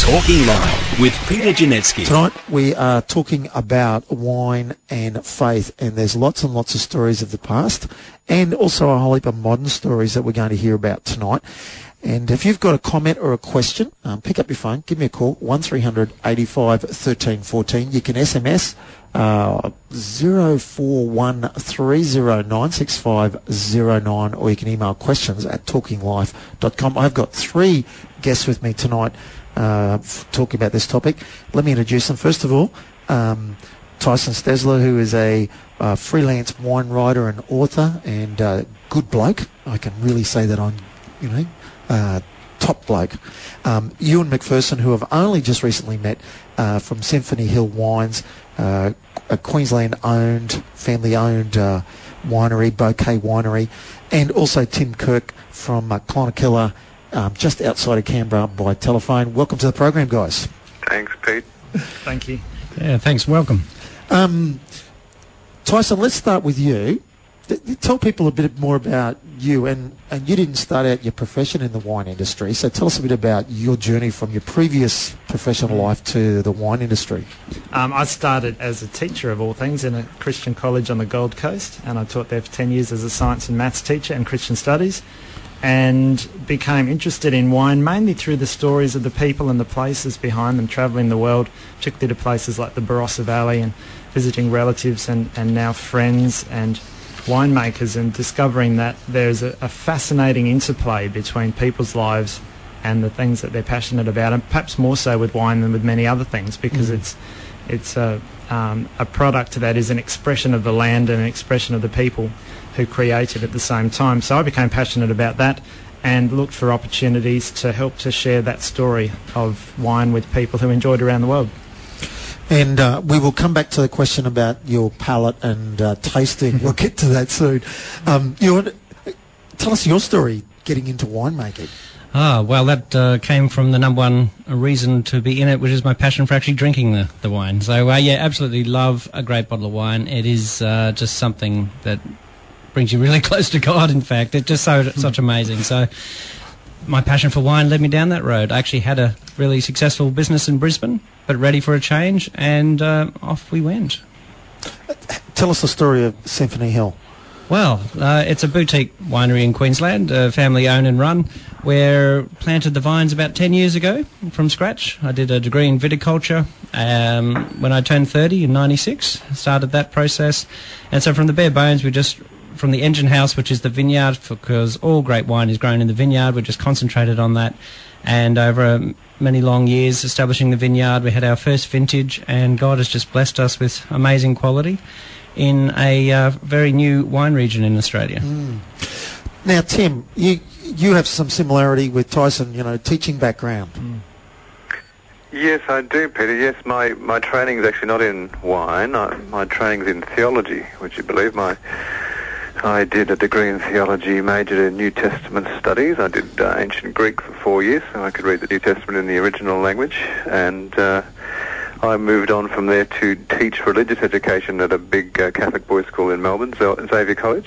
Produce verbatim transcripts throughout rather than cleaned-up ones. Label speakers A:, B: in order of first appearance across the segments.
A: Talking Live with Peter Janetsky.
B: Tonight we are talking about wine and faith, and there's lots and lots of stories of the past and also a whole heap of modern stories that we're going to hear about tonight. And if you've got a comment or a question, um, pick up your phone, give me a call, one three hundred eighty-five thirteen fourteen. You can S M S uh, zero four one three zero nine six five zero nine, or you can email questions at talking life dot com. I've got three guests with me tonight uh, f- talking about this topic. Let me introduce them. First of all, um, Tyson Stesler, who is a uh, freelance wine writer and author and uh, good bloke. I can really say that on, you know, Uh, top bloke. Um, Ewan McPherson, who I've only just recently met uh, from Symphony Hill Wines, uh, a Queensland-owned, family-owned uh, winery, Bouquet Winery, and also Tim Kirk from uh, Clonakilla, um, just outside of Canberra by telephone. Welcome to the program, guys.
C: Thanks, Pete.
D: Thank you.
E: Yeah, thanks. Welcome.
B: Um, Tyson, let's start with you. Tell people a bit more about you, and, and you didn't start out your profession in the wine industry, so tell us a bit about your journey from your previous professional life to the wine industry.
D: Um, I started as a teacher of all things in a Christian college on the Gold Coast, and I taught there for ten years as a science and maths teacher and Christian studies, and became interested in wine mainly through the stories of the people and the places behind them, travelling the world, particularly to places like the Barossa Valley and visiting relatives and, and now friends and winemakers, and discovering that there's a, a fascinating interplay between people's lives and the things that they're passionate about, and perhaps more so with wine than with many other things, because mm. it's it's a, um, a product that is an expression of the land and an expression of the people who create it at the same time. So I became passionate about that and looked for opportunities to help to share that story of wine with people who enjoy it around the world.
B: And uh, we will come back to the question about your palate and uh, tasting. We'll get to that soon. Um, you want to tell us your story getting into winemaking.
E: Ah, well, that uh, came from the number one reason to be in it, which is my passion for actually drinking the, the wine. So, uh, yeah, absolutely love a great bottle of wine. It is uh, just something that brings you really close to God, in fact. It's just so such amazing. So my passion for wine led me down that road. I actually had a really successful business in Brisbane, but ready for a change, and uh, off we went.
B: Tell us the story of Symphony Hill.
E: Well, uh, it's a boutique winery in Queensland, uh, family owned and run, where planted the vines about ten years ago from scratch. I did a degree in viticulture um, when I turned thirty in ninety-six, started that process. And so from the bare bones, we just, from the engine house, which is the vineyard, because all great wine is grown in the vineyard, we just concentrated on that. And over um, many long years establishing the vineyard, we had our first vintage, and God has just blessed us with amazing quality in a uh, very new wine region in Australia.
B: Mm. Now, Tim, you you have some similarity with Tyson, you know, teaching background. Mm.
C: Yes, I do, Peter. Yes, my, my training is actually not in wine. I, my training is in theology, would you believe. My I did a degree in theology, majored in New Testament studies. I did uh, ancient Greek for four years, so I could read the New Testament in the original language. And uh, I moved on from there to teach religious education at a big uh, Catholic boys' school in Melbourne, Xavier College.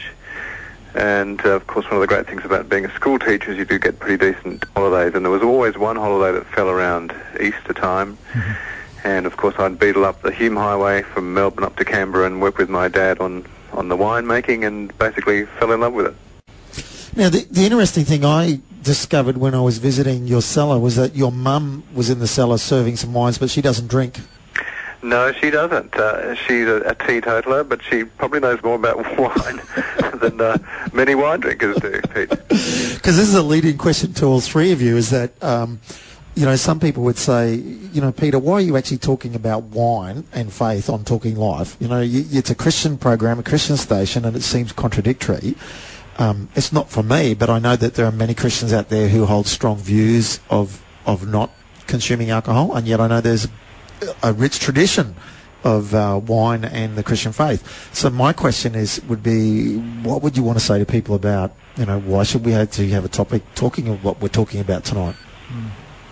C: And, uh, of course, one of the great things about being a school teacher is you do get pretty decent holidays. And there was always one holiday that fell around Easter time. Mm-hmm. And, of course, I'd beetle up the Hume Highway from Melbourne up to Canberra and work with my dad on on the winemaking, and basically fell in love with it.
B: Now, the, the interesting thing I discovered when I was visiting your cellar was that your mum was in the cellar serving some wines, but she doesn't drink.
C: No, she doesn't. Uh, she's a, a teetotaler, but she probably knows more about wine than uh, many wine drinkers do, Pete.
B: Because this is a leading question to all three of you, is that... Um, You know, some people would say, you know, Peter, why are you actually talking about wine and faith on Talking Live? You know, you, it's a Christian program, a Christian station, and it seems contradictory. Um, it's not for me, but I know that there are many Christians out there who hold strong views of, of not consuming alcohol, and yet I know there's a rich tradition of uh, wine and the Christian faith. So my question is, would be, what would you want to say to people about, you know, why should we actually have a topic talking of what we're talking about tonight?
D: Mm.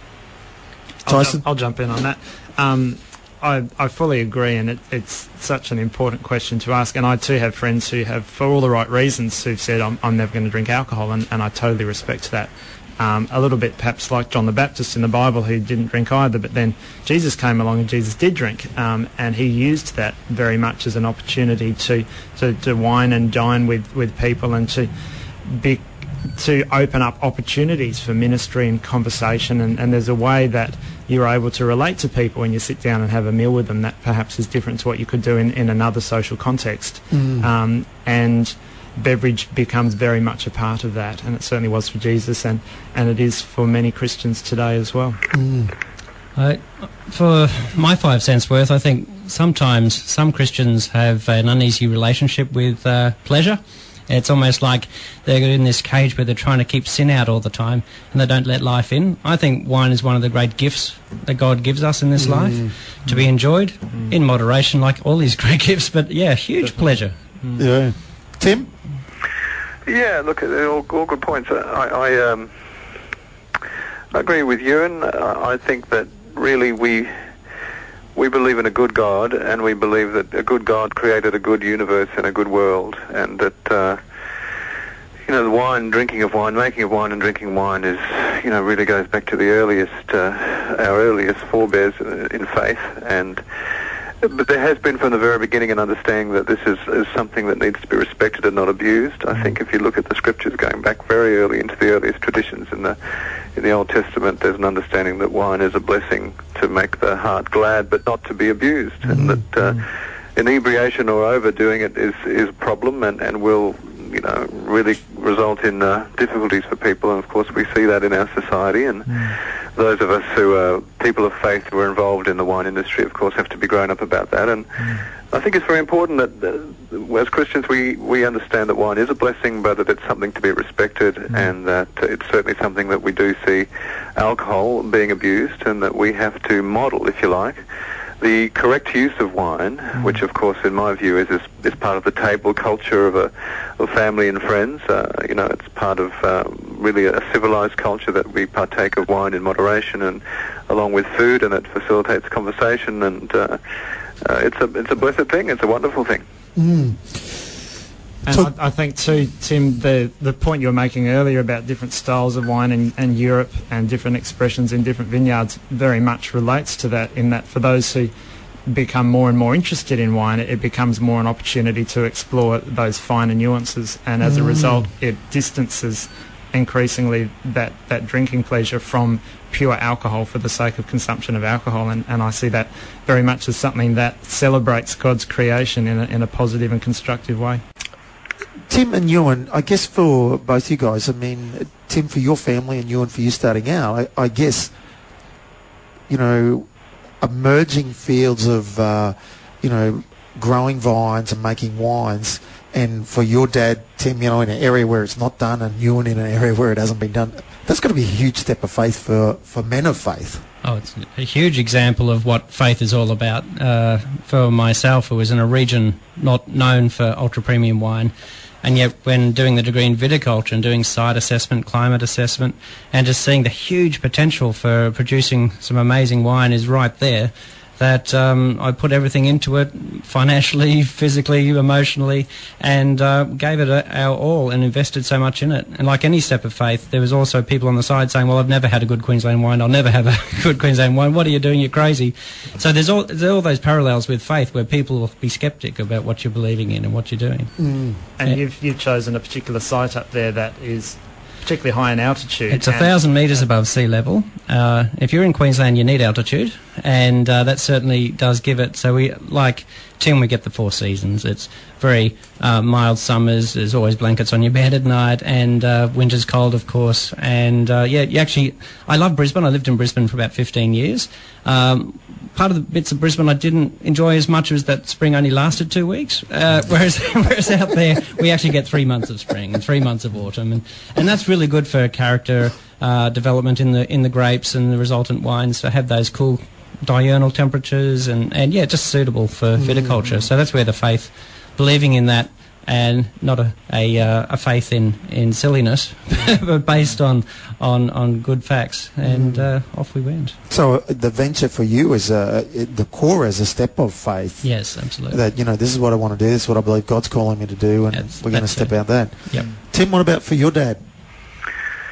B: Tyson?
D: I'll jump, I'll jump in on that. Um, I, I fully agree, and it, it's such an important question to ask. And I too have friends who have, for all the right reasons, who've said, I'm, I'm never going to drink alcohol, and, and I totally respect that. Um, a little bit perhaps like John the Baptist in the Bible, who didn't drink either, but then Jesus came along and Jesus did drink, um, and he used that very much as an opportunity to, to, to wine and dine with, with people, and to be, to open up opportunities for ministry and conversation, and, and there's a way that you're able to relate to people when you sit down and have a meal with them that perhaps is different to what you could do in, in another social context. Mm. Um, and beverage becomes very much a part of that, and it certainly was for Jesus, and, and it is for many Christians today as well.
E: Mm. Uh, for my five cents worth, I think sometimes some Christians have an uneasy relationship with uh, pleasure. It's almost like they're in this cage where they're trying to keep sin out all the time and they don't let life in. I think wine is one of the great gifts that God gives us in this mm. life, to be enjoyed mm. in moderation, like all these great gifts, but yeah, huge pleasure.
B: Mm. Yeah. Tim?
C: Yeah, look, they're all, all good points. I, I, um, I agree with Ewan. I, I think that really we we believe in a good God, and we believe that a good God created a good universe and a good world, and that uh, you know, the wine, drinking of wine, making of wine, and drinking wine is, you know, really goes back to the earliest, uh, our earliest forebears in faith, and. But there has been from the very beginning an understanding that this is, is something that needs to be respected and not abused. I think if you look at the scriptures going back very early into the earliest traditions in the in the Old Testament, there's an understanding that wine is a blessing to make the heart glad, but not to be abused, mm-hmm. and that uh, inebriation or overdoing it is is a problem, and, and will, you know, really result in uh, difficulties for people. And of course, we see that in our society, and mm. those of us who are people of faith who are involved in the wine industry, of course, have to be grown up about that. And mm. I think it's very important that uh, as Christians we, we understand that wine is a blessing, but that it's something to be respected, mm. and that uh, it's certainly something that we do see alcohol being abused, and that we have to model, if you like, the correct use of wine, mm. which of course in my view is, is is part of the table culture of a of family and friends. Uh, you know, it's part of uh, really a civilized culture that we partake of wine in moderation, and along with food, and it facilitates conversation, and uh, uh, it's a it's a blessed thing. It's a wonderful thing.
B: Mm.
D: And so, I, I think too, Tim, the the point you were making earlier about different styles of wine in, in Europe and different expressions in different vineyards very much relates to that, in that for those who become more and more interested in wine, it, it becomes more an opportunity to explore those finer nuances, and as mm. a result it distances increasingly that, that drinking pleasure from pure alcohol for the sake of consumption of alcohol, and, and I see that very much as something that celebrates God's creation in a, in a positive and constructive way.
B: Tim and Ewan, I guess for both you guys, I mean, Tim for your family and Ewan for you starting out, I, I guess, you know, emerging fields of, uh, you know, growing vines and making wines, and for your dad, Tim, you know, in an area where it's not done, and Ewan in an area where it hasn't been done, that's got to be a huge step of faith for, for men of faith.
E: Oh, it's a huge example of what faith is all about. Uh, for myself, who was in a region not known for ultra-premium wine, and yet when doing the degree in viticulture and doing site assessment, climate assessment, and just seeing the huge potential for producing some amazing wine is right there, that um, I put everything into it, financially, physically, emotionally, and uh, gave it a, our all and invested so much in it. And like any step of faith, there was also people on the side saying, well, I've never had a good Queensland wine, I'll never have a good Queensland wine, what are you doing, you're crazy. So there's all, there's all those parallels with faith where people will be sceptic about what you're believing in and what you're doing.
B: Mm.
D: And
E: yeah.
D: you've, you've chosen a particular site up there that is particularly high in altitude.
E: It's a thousand metres above sea level. Uh, if you're in Queensland, you need altitude, and uh, that certainly does give it. So we, like Tim, we get the four seasons. It's very uh, mild summers. There's always blankets on your bed at night, and uh, winter's cold, of course. And uh, yeah, you actually, I love Brisbane. I lived in Brisbane for about fifteen years. Um, part of the bits of Brisbane I didn't enjoy as much was that spring only lasted two weeks, uh, whereas whereas out there we actually get three months of spring and three months of autumn, and and that's really good for character uh, development in the in the grapes and the resultant wines to have those cool diurnal temperatures, and and yeah, just suitable for viticulture. So that's where the faith, believing in that, and not a a, uh, a faith in, in silliness, but based on, on, on good facts, and uh, off we went.
B: So uh, the venture for you is uh, the core as a step of faith.
E: Yes, absolutely.
B: That, you know, this is what I want to do, this is what I believe God's calling me to do, and
E: that's,
B: we're going to step
E: it.
B: out that.
E: Yep.
B: Tim, what about for your dad?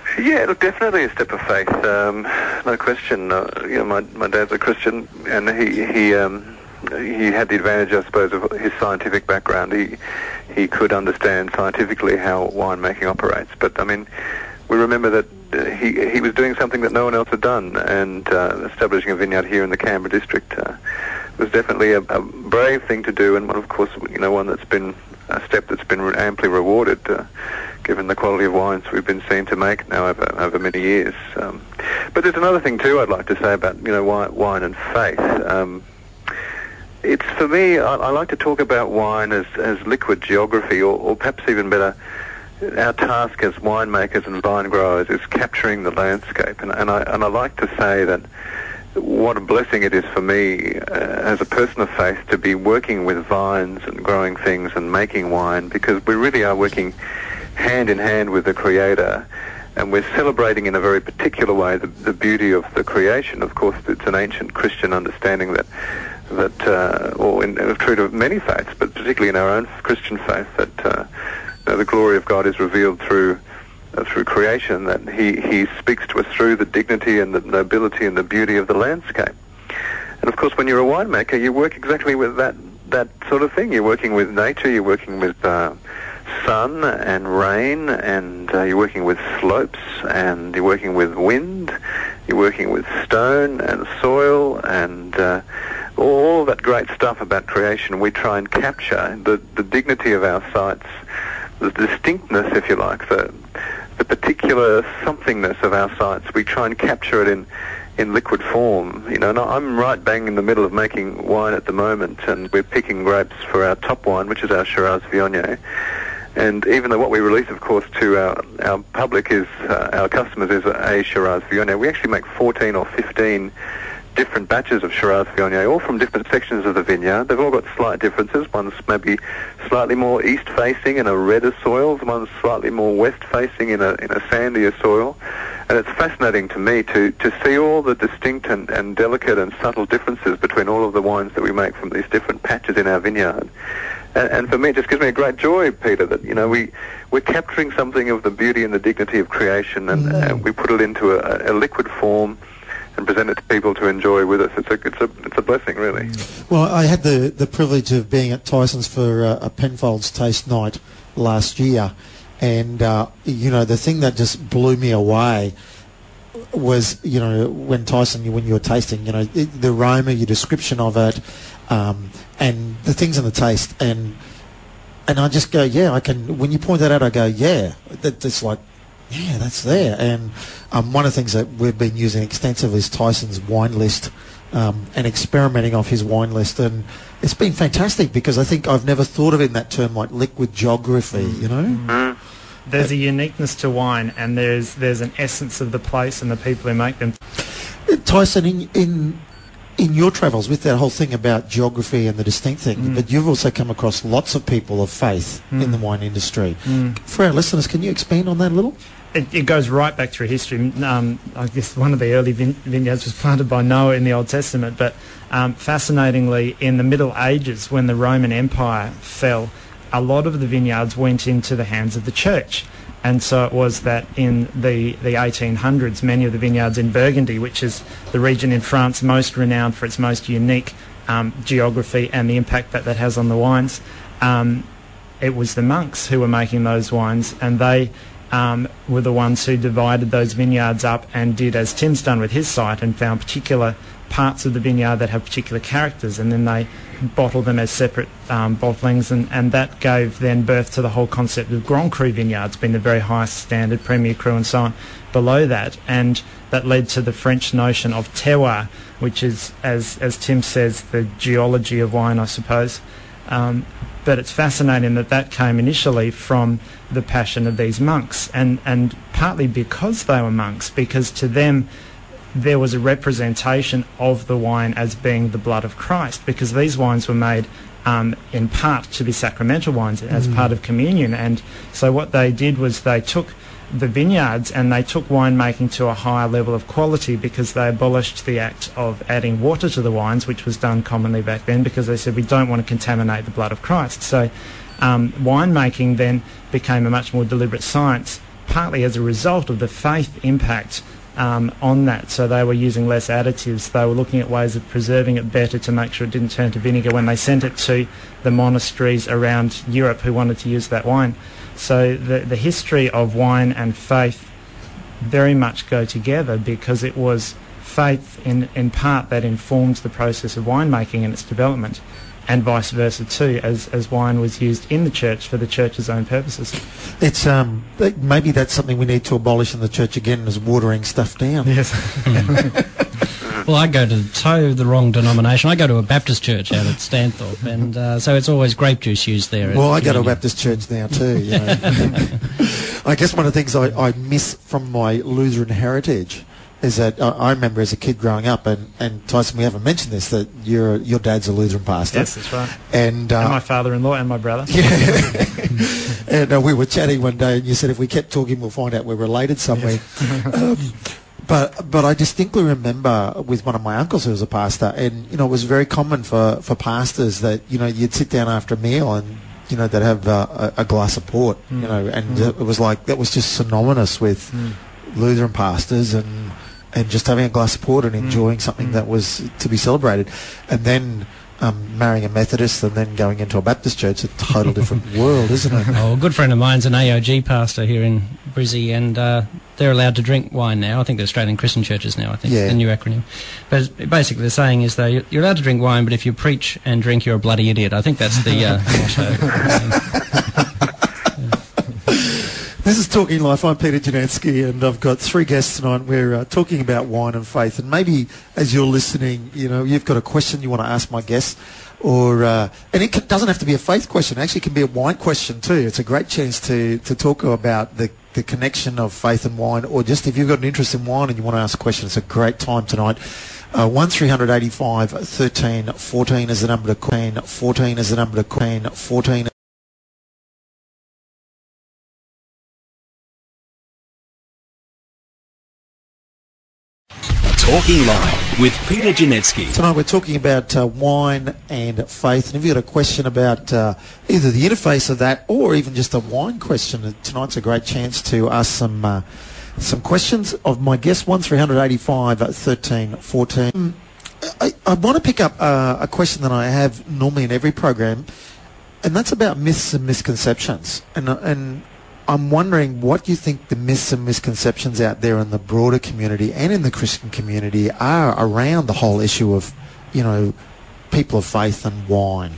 C: Yeah, look, definitely a step of faith. Um, no question. Uh, you know, my my dad's a Christian, and he he um, he had the advantage, I suppose, of his scientific background. He he could understand scientifically how winemaking operates. But I mean, we remember that uh, he he was doing something that no one else had done, and uh, establishing a vineyard here in the Canberra district uh, was definitely a, a brave thing to do, and one, of course, you know, one that's been a step that's been amply rewarded. Uh, given the quality of wines we've been seen to make now over, over many years. Um, but there's another thing too I'd like to say about, you know, wine, wine and faith. Um, it's, for me, I, I like to talk about wine as, as liquid geography, or, or perhaps even better, our task as winemakers and vine growers is capturing the landscape. And, and, I, and I like to say that what a blessing it is for me uh, as a person of faith to be working with vines and growing things and making wine, because we really are working hand in hand with the Creator, and we're celebrating in a very particular way the, the beauty of the creation. Of course, it's an ancient Christian understanding that, that uh, or in, in true to many faiths, but particularly in our own Christian faith, that uh, you know, the glory of God is revealed through uh, through creation, that He He speaks to us through the dignity and the nobility and the beauty of the landscape. And of course, when you're a winemaker, you work exactly with that that sort of thing. You're working with nature. You're working with uh, sun and rain, and uh, you're working with slopes, and you're working with wind, you're working with stone and soil, and uh, all that great stuff about creation. We try and capture the, the dignity of our sites, the distinctness, if you like, the, the particular somethingness of our sites. We try and capture it in, in liquid form. You know, and I'm right bang in the middle of making wine at the moment, and we're picking grapes for our top wine, which is our Shiraz Viognier. And even though what we release, of course, to our, our public is, uh, our customers, is a Shiraz Viognier, we actually make fourteen or fifteen different batches of Shiraz Viognier, all from different sections of the vineyard. They've all got slight differences. One's maybe slightly more east-facing in a redder soil, one's slightly more west-facing in a, in a sandier soil. And it's fascinating to me to, to see all the distinct and, and delicate and subtle differences between all of the wines that we make from these different patches in our vineyard. And, and for me, it just gives me a great joy, Peter, that, you know, we, we're capturing something of the beauty and the dignity of creation, and, mm. and we put it into a, a liquid form and present it to people to enjoy with us. It's a, it's a, it's a blessing, really.
B: Well, I had the, the privilege of being at Tyson's for uh, a Penfolds Taste Night last year, and, uh, you know, the thing that just blew me away was, you know, when Tyson, when you were tasting, you know, it, the aroma, your description of it, um, and the things in the taste, and and I just go, yeah, I can. When you point that out, I go, yeah, that, that's like, yeah, that's there. And um, one of the things that we've been using extensively is Tyson's wine list, um, and experimenting off his wine list, and it's been fantastic, because I think I've never thought of it in that term, like liquid geography, you know.
C: Mm.
D: There's a uniqueness to wine, and there's there's an essence of the place and the people who make them.
B: Tyson, in in in your travels with that whole thing about geography and the distinct thing, mm. but you've also come across lots of people of faith mm. in the wine industry. Mm. For our listeners, can you expand on that a little?
D: It, it goes right back through history. Um, I guess one of the early vine- vineyards was planted by Noah in the Old Testament, but um, fascinatingly, in the Middle Ages, when the Roman Empire fell, a lot of the vineyards went into the hands of the church. And so it was that in the, the eighteen hundreds, many of the vineyards in Burgundy, which is the region in France most renowned for its most unique um, geography and the impact that that has on the wines, um, it was the monks who were making those wines, and they um, were the ones who divided those vineyards up and did as Tim's done with his site, and found particular parts of the vineyard that have particular characters, and then they bottled them as separate um, bottlings, and, and that gave then birth to the whole concept of Grand Cru vineyards, being the very highest standard, Premier Cru and so on below that, and that led to the French notion of terroir, which is, as as Tim says, the geology of wine, I suppose. Um, but it's fascinating that that came initially from the passion of these monks, and, and partly because they were monks, because to them there was a representation of the wine as being the blood of Christ, because these wines were made um, in part to be sacramental wines as mm. part of communion. And so what they did was they took the vineyards and they took winemaking to a higher level of quality, because they abolished the act of adding water to the wines, which was done commonly back then, because they said we don't want to contaminate the blood of Christ. So um, winemaking then became a much more deliberate science, partly as a result of the faith impact um, on that. So they were using less additives. They were looking at ways of preserving it better to make sure it didn't turn to vinegar when they sent it to the monasteries around Europe who wanted to use that wine. So the, the history of wine and faith very much go together, because it was faith in, in part that informed the process of winemaking and its development, and vice versa too, as, as wine was used in the church for the church's own purposes.
B: It's um th- maybe that's something we need to abolish in the church again, is watering stuff down.
D: Yes.
E: Well, I go to toe the wrong denomination. I go to a Baptist church out at Stanthorpe, and uh, so it's always grape juice used there.
B: Well, I go to a Baptist church now too. You know. I guess one of the things I, I miss from my Lutheran heritage is that uh, I remember as a kid growing up, and, and Tyson, we haven't mentioned this, that your your dad's a Lutheran pastor.
D: Yes, that's right.
B: And, uh,
D: and my father-in-law and my brother.
B: Yeah. And uh, we were chatting one day, and you said if we kept talking, we'll find out we're related somewhere. um, but but I distinctly remember with one of my uncles who was a pastor, and you know it was very common for, for pastors that you know you'd sit down after a meal and you know they'd have uh, a, a glass of port, mm. you know, and mm. it was like that was just synonymous with mm. Lutheran pastors and. and just having a glass of port and enjoying mm. something mm. that was to be celebrated. And then um, marrying a Methodist and then going into a Baptist church, a total different world, isn't it?
E: Oh, a good friend of mine's an A O G pastor here in Brizzy, and uh, they're allowed to drink wine now. I think they're Australian Christian churches now, I think, yeah. the new acronym. But basically the saying is, though, you're allowed to drink wine, but if you preach and drink, you're a bloody idiot. I think that's the uh, motto.
B: This is Talking Life. I'm Peter Janetsky, and I've got three guests tonight. We're uh, talking about wine and faith, and maybe as you're listening, you know, you've got a question you want to ask my guests, or uh, and it can, doesn't have to be a faith question. It actually can be a wine question too. It's a great chance to to talk about the the connection of faith and wine, or just if you've got an interest in wine and you want to ask a question, it's a great time tonight. Uh, one three hundred eighty-five thirteen fourteen is the number to call. fourteen is the number to call. fourteen.
A: Talking Live with Peter Janetsky.
B: Tonight we're talking about uh, wine and faith, and if you've got a question about uh, either the interface of that or even just a wine question, tonight's a great chance to ask some uh, some questions of my guest. one three hundred eighty-five thirteen fourteen. I, I want to pick up uh, a question that I have normally in every program, and that's about myths and misconceptions. And uh, and I'm wondering what you think the myths and misconceptions out there in the broader community and in the Christian community are around the whole issue of, you know, people of faith and wine.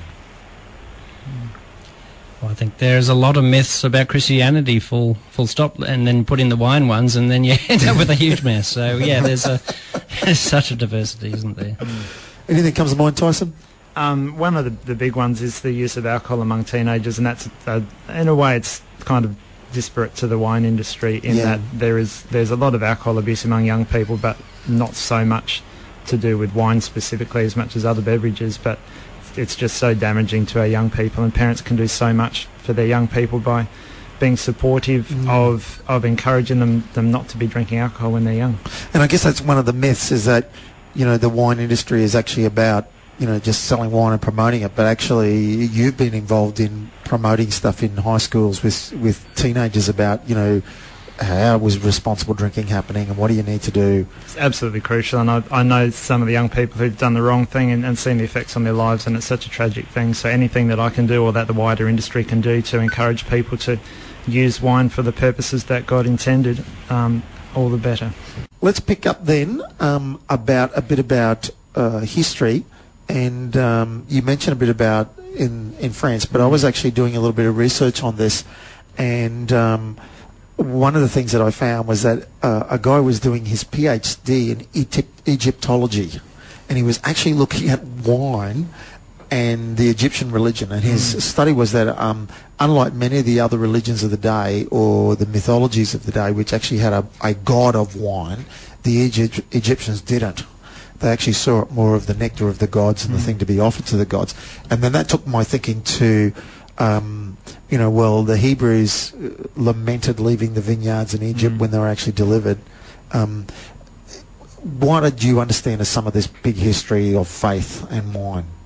E: Well, I think there's a lot of myths about Christianity, full full stop, and then put in the wine ones, and then you end up with a huge mess. So, yeah, there's, a, there's such a diversity, isn't there?
B: Anything comes to mind, Tyson?
D: Um, one of the, the big ones is the use of alcohol among teenagers, and that's, uh, in a way, it's kind of disparate to the wine industry in yeah. that there is there's a lot of alcohol abuse among young people, but not so much to do with wine specifically as much as other beverages. But it's just so damaging to our young people, and parents can do so much for their young people by being supportive mm. of of encouraging them them not to be drinking alcohol when they're young.
B: And I guess that's one of the myths, is that, you know, the wine industry is actually about, you know, just selling wine and promoting it, but actually you've been involved in promoting stuff in high schools with with teenagers about, you know, how was responsible drinking happening and what do you need to do.
D: It's absolutely crucial, and I, I know some of the young people who've done the wrong thing and, and seen the effects on their lives, and it's such a tragic thing. So anything that I can do, or that the wider industry can do, to encourage people to use wine for the purposes that God intended, um, all the better.
B: Let's pick up then um, about a bit about uh, history. And um, you mentioned a bit about in, in France, but I was actually doing a little bit of research on this, and um, one of the things that I found was that uh, a guy was doing his PhD in Egypt- Egyptology, and he was actually looking at wine and the Egyptian religion, and his mm. study was that um, unlike many of the other religions of the day or the mythologies of the day, which actually had a, a god of wine, the Egypt- Egyptians didn't. They actually saw it more of the nectar of the gods and mm. the thing to be offered to the gods. And then that took my thinking to, um, you know, well, the Hebrews lamented leaving the vineyards in Egypt mm. when they were actually delivered. Um, what did you understand as some of this big history of faith and wine?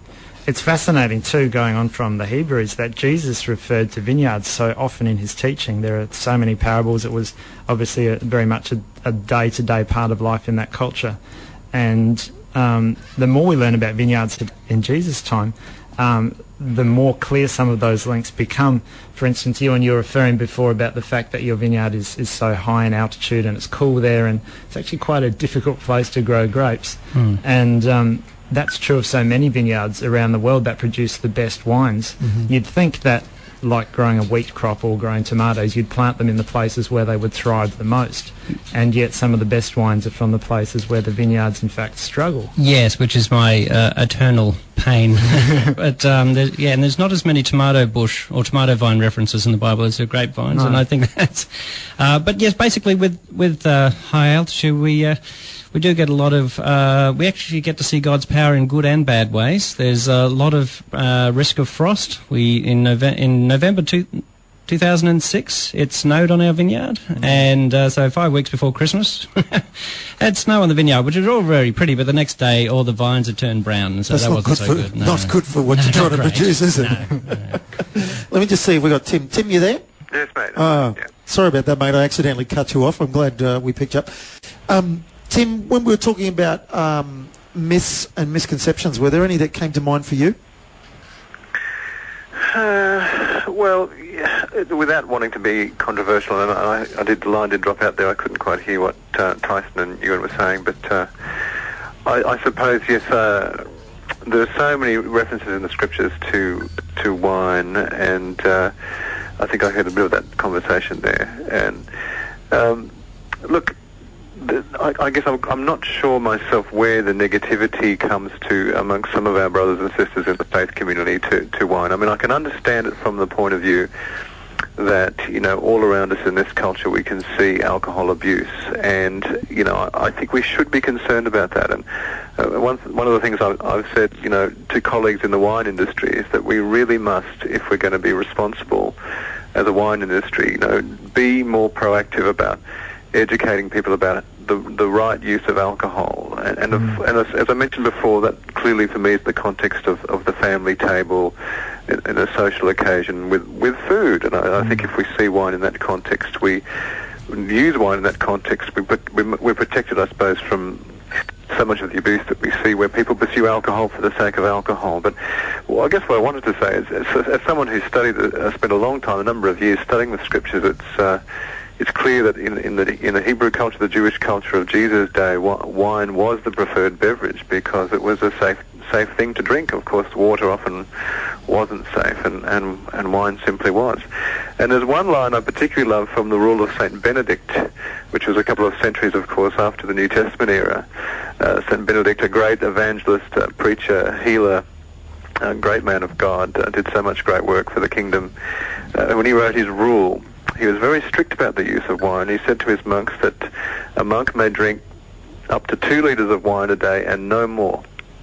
D: it's fascinating too, going on from the Hebrews, that Jesus referred to vineyards so often in his teaching. There are so many parables. It was obviously a, very much a, a day-to-day part of life in that culture. And um, the more we learn about vineyards in Jesus' time, um, the more clear some of those links become. For instance, you and you were referring before about the fact that your vineyard is, is so high in altitude and it's cool there, and it's actually quite a difficult place to grow grapes. Mm. And um, that's true of so many vineyards around the world that produce the best wines. Mm-hmm. You'd think that, like growing a wheat crop or growing tomatoes, you'd plant them in the places where they would thrive the most. And yet some of the best wines are from the places where the vineyards, in fact, struggle.
E: Yes, which is my uh, eternal pain. But, um, there, yeah, and there's not as many tomato bush or tomato vine references in the Bible as there are grapevines, no. And I think that's... Uh, but, yes, basically with, with uh, high altitude, we... Uh, We do get a lot of, uh, we actually get to see God's power in good and bad ways. There's a lot of uh, risk of frost. We in, Nove- in November two, two thousand six, it snowed on our vineyard, mm-hmm. and uh, so five weeks before Christmas, had snow on the vineyard, which is all very pretty, but the next day all the vines had turned brown, so
B: That's
E: that wasn't
B: good
E: so
B: for,
E: good. No.
B: Not good for what
E: no,
B: you're trying to
E: great.
B: produce, is it?
E: No, no.
B: Let me just see if we got Tim. Tim, you there?
C: Yes, mate.
B: Uh,
C: yeah.
B: Sorry about that, mate. I accidentally cut you off. I'm glad uh, we picked you up. Um, Tim, when we were talking about um, myths and misconceptions, were there any that came to mind for you?
C: Uh, well, yeah, without wanting to be controversial, and I, I did the line did drop out there. I couldn't quite hear what uh, Tyson and Ewan were saying, but uh, I, I suppose yes, uh, there are so many references in the scriptures to to wine, and uh, I think I heard a bit of that conversation there. And um, look. I, I guess I'm, I'm not sure myself where the negativity comes to amongst some of our brothers and sisters in the faith community to, to wine. I mean, I can understand it from the point of view that, you know, all around us in this culture we can see alcohol abuse, and, you know, I, I think we should be concerned about that. And uh, one, one of the things I've, I've said, you know, to colleagues in the wine industry is that we really must, if we're going to be responsible as a wine industry, you know, be more proactive about educating people about the the right use of alcohol, and and, mm. of, and as, as I mentioned before, that clearly for me is the context of, of the family table, in, in a social occasion with with food. And I, mm. I think if we see wine in that context, we use wine in that context. We, we we're protected, I suppose, from so much of the abuse that we see where people pursue alcohol for the sake of alcohol. But well, I guess what I wanted to say is, as, as someone who's studied, uh, spent a long time, a number of years studying the scriptures, it's uh, it's clear that in, in the in the Hebrew culture, the Jewish culture of Jesus' day, wine was the preferred beverage because it was a safe safe thing to drink. Of course, water often wasn't safe, and, and, and wine simply was. And there's one line I particularly love from the Rule of Saint Benedict, which was a couple of centuries, of course, after the New Testament era. Uh, Saint Benedict, a great evangelist, uh, preacher, healer, a great man of God, uh, did so much great work for the kingdom. Uh, when he wrote his rule, he was very strict about the use of wine. He said to his monks that a monk may drink up to two litres of wine a day and no more.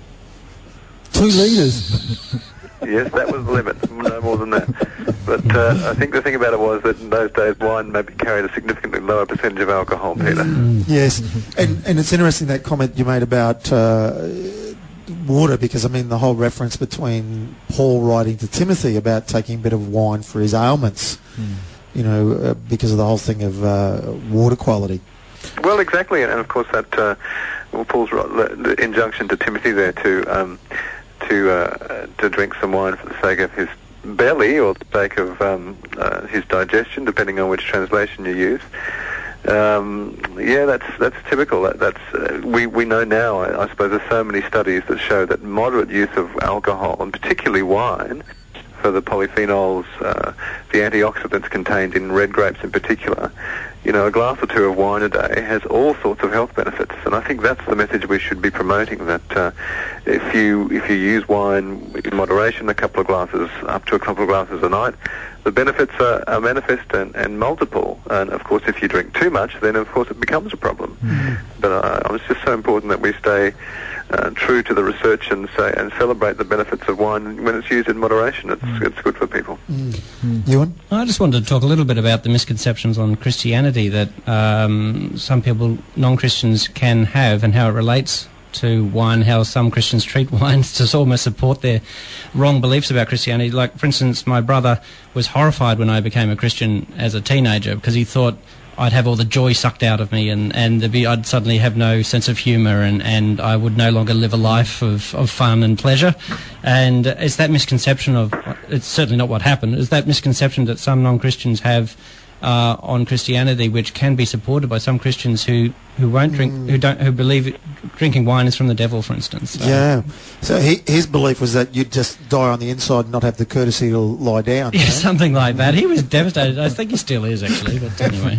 B: Two litres?
C: Yes, that was the limit, no more than that. But uh, I think the thing about it was that in those days wine maybe carried a significantly lower percentage of alcohol, Peter.
B: Mm. Yes, and and it's interesting that comment you made about uh, water, because I mean the whole reference between Paul writing to Timothy about taking a bit of wine for his ailments, mm. you know, uh, because of the whole thing of uh, water quality.
C: Well, exactly, and of course that uh, well, Paul's right, the injunction to Timothy there to um, to uh, to drink some wine for the sake of his belly or the sake of um, uh, his digestion, depending on which translation you use. Um, yeah, that's that's typical. That, that's uh, we we know now. I, I suppose there's so many studies that show that moderate use of alcohol, and particularly wine, for the polyphenols, uh, the antioxidants contained in red grapes in particular, you know, a glass or two of wine a day has all sorts of health benefits, and I think that's the message we should be promoting. That uh, if you if you use wine in moderation, a couple of glasses, up to a couple of glasses a night, the benefits are, are manifest and, and multiple. And of course, if you drink too much, then of course it becomes a problem. Mm-hmm. But uh, it's just so important that we stay uh, true to the research and say and celebrate the benefits of wine when it's used in moderation. It's mm. it's good for people.
B: Mm. Mm. Ewan?
E: I just wanted to talk a little bit about the misconceptions on Christianity that um, some people, non-Christians, can have and how it relates to wine, how some Christians treat wine to almost support their wrong beliefs about Christianity. Like, for instance, my brother was horrified when I became a Christian as a teenager because he thought I'd have all the joy sucked out of me, and, and there'd be, I'd suddenly have no sense of humour, and, and I would no longer live a life of, of fun and pleasure. And it's that misconception of, it's certainly not what happened, it's that misconception that some non-Christians have uh, on Christianity, which can be supported by some Christians who, who won't drink, mm. who don't, who believe it, drinking wine is from the devil, for instance. So.
B: Yeah. So he, his belief was that you'd just die on the inside and not have the courtesy to lie down.
E: Yeah, something like that. He was devastated. I think he still is, actually, but anyway.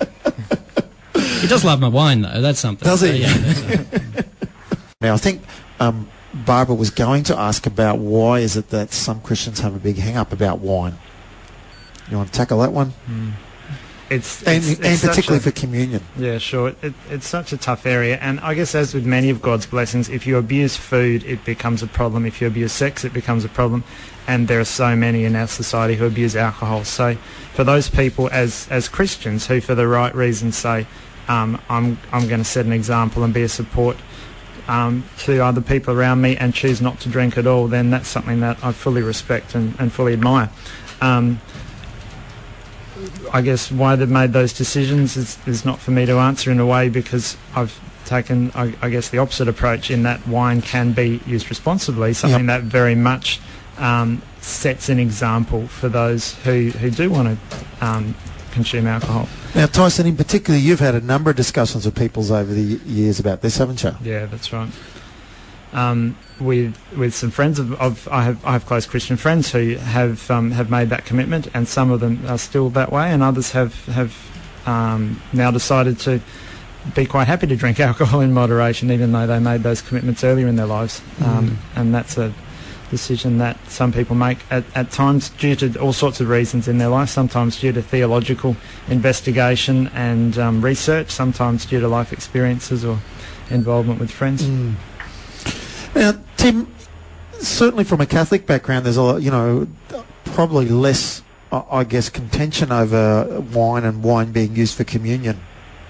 E: He does love my wine, though. That's something.
B: Does he?
E: So, yeah, that's
B: now, I think um, Barbara was going to ask about why is it that some Christians have a big hang-up about wine. You want to tackle that one?
D: Mm. It's,
B: and
D: it's,
B: and
D: it's
B: particularly
D: a,
B: for communion.
D: Yeah, sure. It, it's such a tough area, and I guess as with many of God's blessings, if you abuse food, it becomes a problem. If you abuse sex, it becomes a problem. And there are so many in our society who abuse alcohol. So for those people as, as Christians who for the right reasons say, um, I'm, I'm going to set an example and be a support um, to other people around me and choose not to drink at all, then that's something that I fully respect and, and fully admire. Um, I guess why they've made those decisions is, is not for me to answer in a way, because I've taken, I, I guess, the opposite approach in that wine can be used responsibly, something yep. that very much um, sets an example for those who, who do want to um, consume alcohol.
B: Now, Tyson, in particular, you've had a number of discussions with peoples over the years about this, haven't you?
D: Yeah, that's right. Um, with with some friends of, of I have I have close Christian friends who have um, have made that commitment, and some of them are still that way, and others have have um, now decided to be quite happy to drink alcohol in moderation, even though they made those commitments earlier in their lives. Mm. Um, and that's a decision that some people make at, at times due to all sorts of reasons in their life, sometimes due to theological investigation and um, research, sometimes due to life experiences or involvement with friends.
B: Mm. Now, Tim, certainly from a Catholic background, there's a lot, you know, probably less, I guess, contention over wine and wine being used for communion.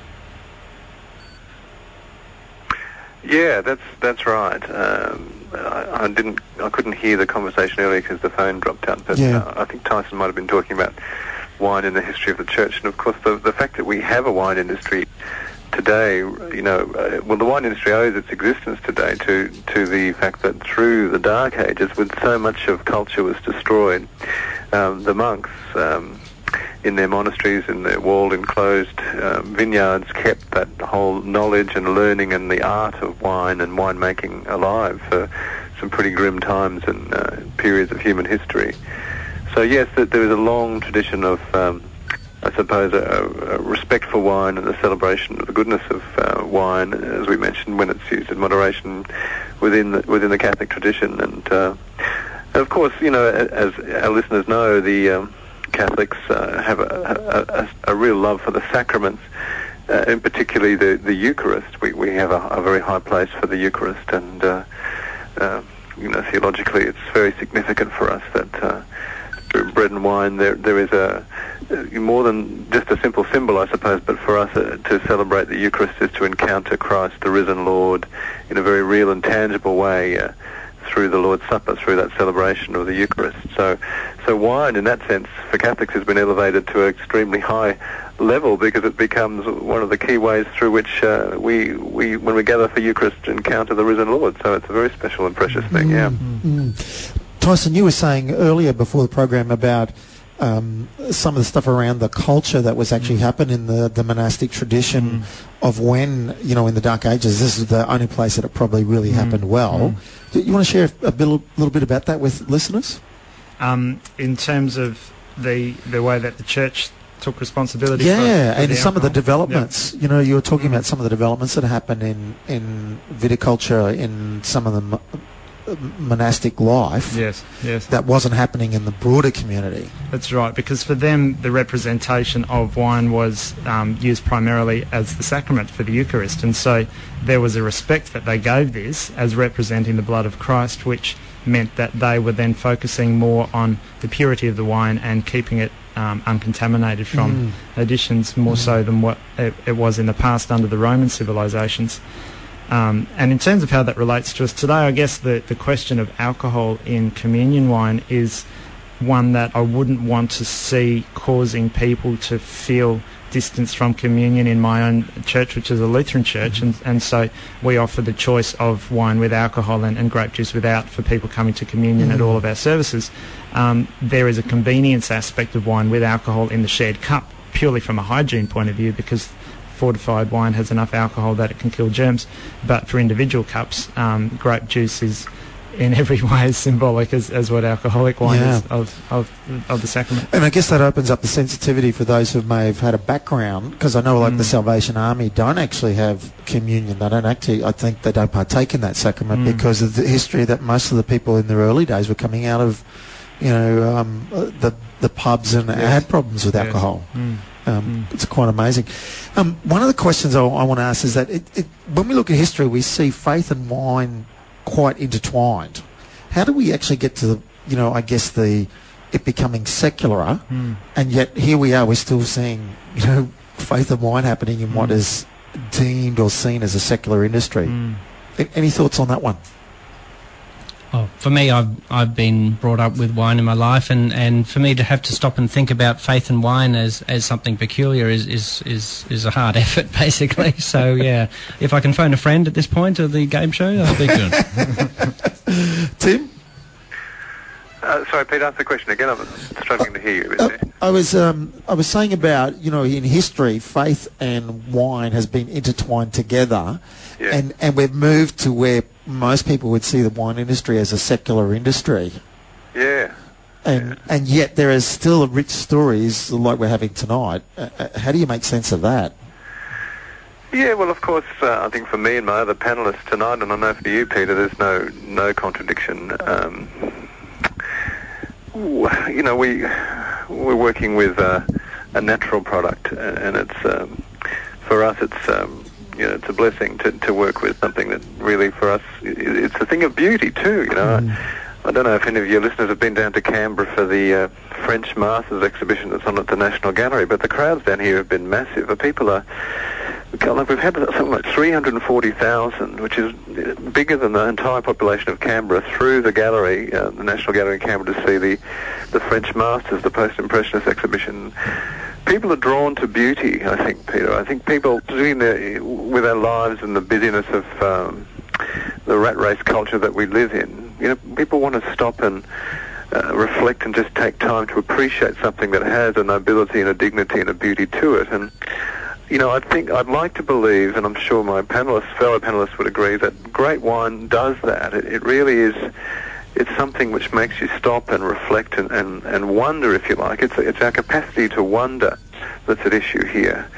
C: Yeah, that's that's right. Um, I, I didn't, I couldn't hear the conversation earlier because the phone dropped out. But
B: yeah.
C: uh, I think Tyson might have been talking about wine in the history of the church, and of course the the fact that we have a wine industry today, you know, uh, well, the wine industry owes its existence today to to the fact that through the Dark Ages, when so much of culture was destroyed, um, the monks um, in their monasteries, in their walled, enclosed um, vineyards, kept that whole knowledge and learning and the art of wine and winemaking alive for some pretty grim times and uh, periods of human history. So yes, there is a long tradition of um, I suppose, a, a respect for wine and a celebration of the goodness of uh, wine, as we mentioned, when it's used in moderation within the, within the Catholic tradition. And, uh, and of course, you know, as our listeners know, the um, Catholics uh, have a, a, a, a real love for the sacraments, uh, and particularly the, the Eucharist. We, we have a, a very high place for the Eucharist, and, uh, uh, you know, theologically it's very significant for us that uh, through bread and wine there there is a more than just a simple symbol, I suppose, but for us uh, to celebrate the Eucharist is to encounter Christ, the risen Lord, in a very real and tangible way uh, through the Lord's Supper, through that celebration of the Eucharist. So, so wine, in that sense, for Catholics has been elevated to an extremely high level because it becomes one of the key ways through which uh, we, we, when we gather for Eucharist, encounter the risen Lord. So it's a very special and precious thing, yeah.
B: Mm-hmm. Tyson, you were saying earlier before the program about Um, some of the stuff around the culture that was actually mm. happening in the, the monastic tradition mm. of when, you know, in the Dark Ages, this is the only place that it probably really mm. happened well. Mm. Do you want to share a bit, little bit about that with listeners?
D: Um, in terms of the the way that the church took responsibility
B: yeah,
D: for, for
B: and
D: the
B: some
D: alcohol.
B: of the developments.
D: Yep.
B: You know, you were talking
D: mm.
B: about some of the developments that happened in, in viticulture, in some of the mo- monastic life.
D: Yes, yes.
B: That wasn't happening in the broader community.
D: That's right, because for them the representation of wine was um, used primarily as the sacrament for the Eucharist, and so there was a respect that they gave this as representing the blood of Christ, which meant that they were then focusing more on the purity of the wine and keeping it um, uncontaminated from mm. additions, more mm. so than what it, it was in the past under the Roman civilizations. Um, and in terms of how that relates to us today, I guess the, the question of alcohol in communion wine is one that I wouldn't want to see causing people to feel distance from communion in my own church, which is a Lutheran church, and, and so we offer the choice of wine with alcohol and, and grape juice without for people coming to communion mm. at all of our services. Um, there is a convenience aspect of wine with alcohol in the shared cup, purely from a hygiene point of view, because fortified wine has enough alcohol that it can kill germs, but for individual cups, um, grape juice is in every way as symbolic as, as what alcoholic wine
B: yeah.
D: is of, of of the sacrament.
B: And I guess that opens up the sensitivity for those who may have had a background, because I know like mm. the Salvation Army don't actually have communion. They don't actually, I think they don't partake in that sacrament mm. because of the history that most of the people in their early days were coming out of, you know, um, the the pubs and yes. had problems with yes. alcohol. Mm. Um, mm. It's quite amazing. Um, one of the questions I, I want to ask is that it, it, when we look at history, we see faith and wine quite intertwined. How do we actually get to the, you know, I guess the it becoming secularer, mm. and yet here we are, we're still seeing, you know, faith and wine happening in mm. what is deemed or seen as a secular industry. Mm. Any thoughts on that one?
E: Oh, for me, I've I've been brought up with wine in my life, and, and for me to have to stop and think about faith and wine as, as something peculiar is, is, is, is a hard effort, basically. So, yeah, if I can phone a friend at this point of the game show, that'll be good.
B: Tim?
C: Uh, sorry, Pete, ask the question again. I'm struggling to hear you.
B: Uh, I was um, I was saying about, you know, in history, faith and wine has been intertwined together, yeah. and, and we've moved to where most people would see the wine industry as a secular industry.
C: Yeah.
B: And
C: yeah.
B: and yet there is still rich stories like we're having tonight. Uh, how do you make sense of that?
C: Yeah, well, of course, uh, I think for me and my other panellists tonight, and I know for you, Peter, there's no no contradiction. Um, you know, we we're working with uh, a natural product, and it's um, for us, it's um, you know, it's a blessing to to work with something that really, for us, it's a thing of beauty too. You know, mm. I, I don't know if any of your listeners have been down to Canberra for the uh, French Masters exhibition that's on at the National Gallery, but the crowds down here have been massive. The people are. We've had something like three hundred forty thousand, which is bigger than the entire population of Canberra, through the gallery, uh, the National Gallery in Canberra, to see the, the French Masters, the Post-Impressionist exhibition. People are drawn to beauty, I think, Peter. I think people, doing their, with our lives and the busyness of um, the rat race culture that we live in, you know, people want to stop and uh, reflect and just take time to appreciate something that has a nobility and a dignity and a beauty to it. And you know, I think I'd like to believe, and I'm sure my panelists, fellow panelists would agree, that great wine does that. It, it really is, it's something which makes you stop and reflect and, and, and wonder, if you like. It's, it's our capacity to wonder that's at issue here.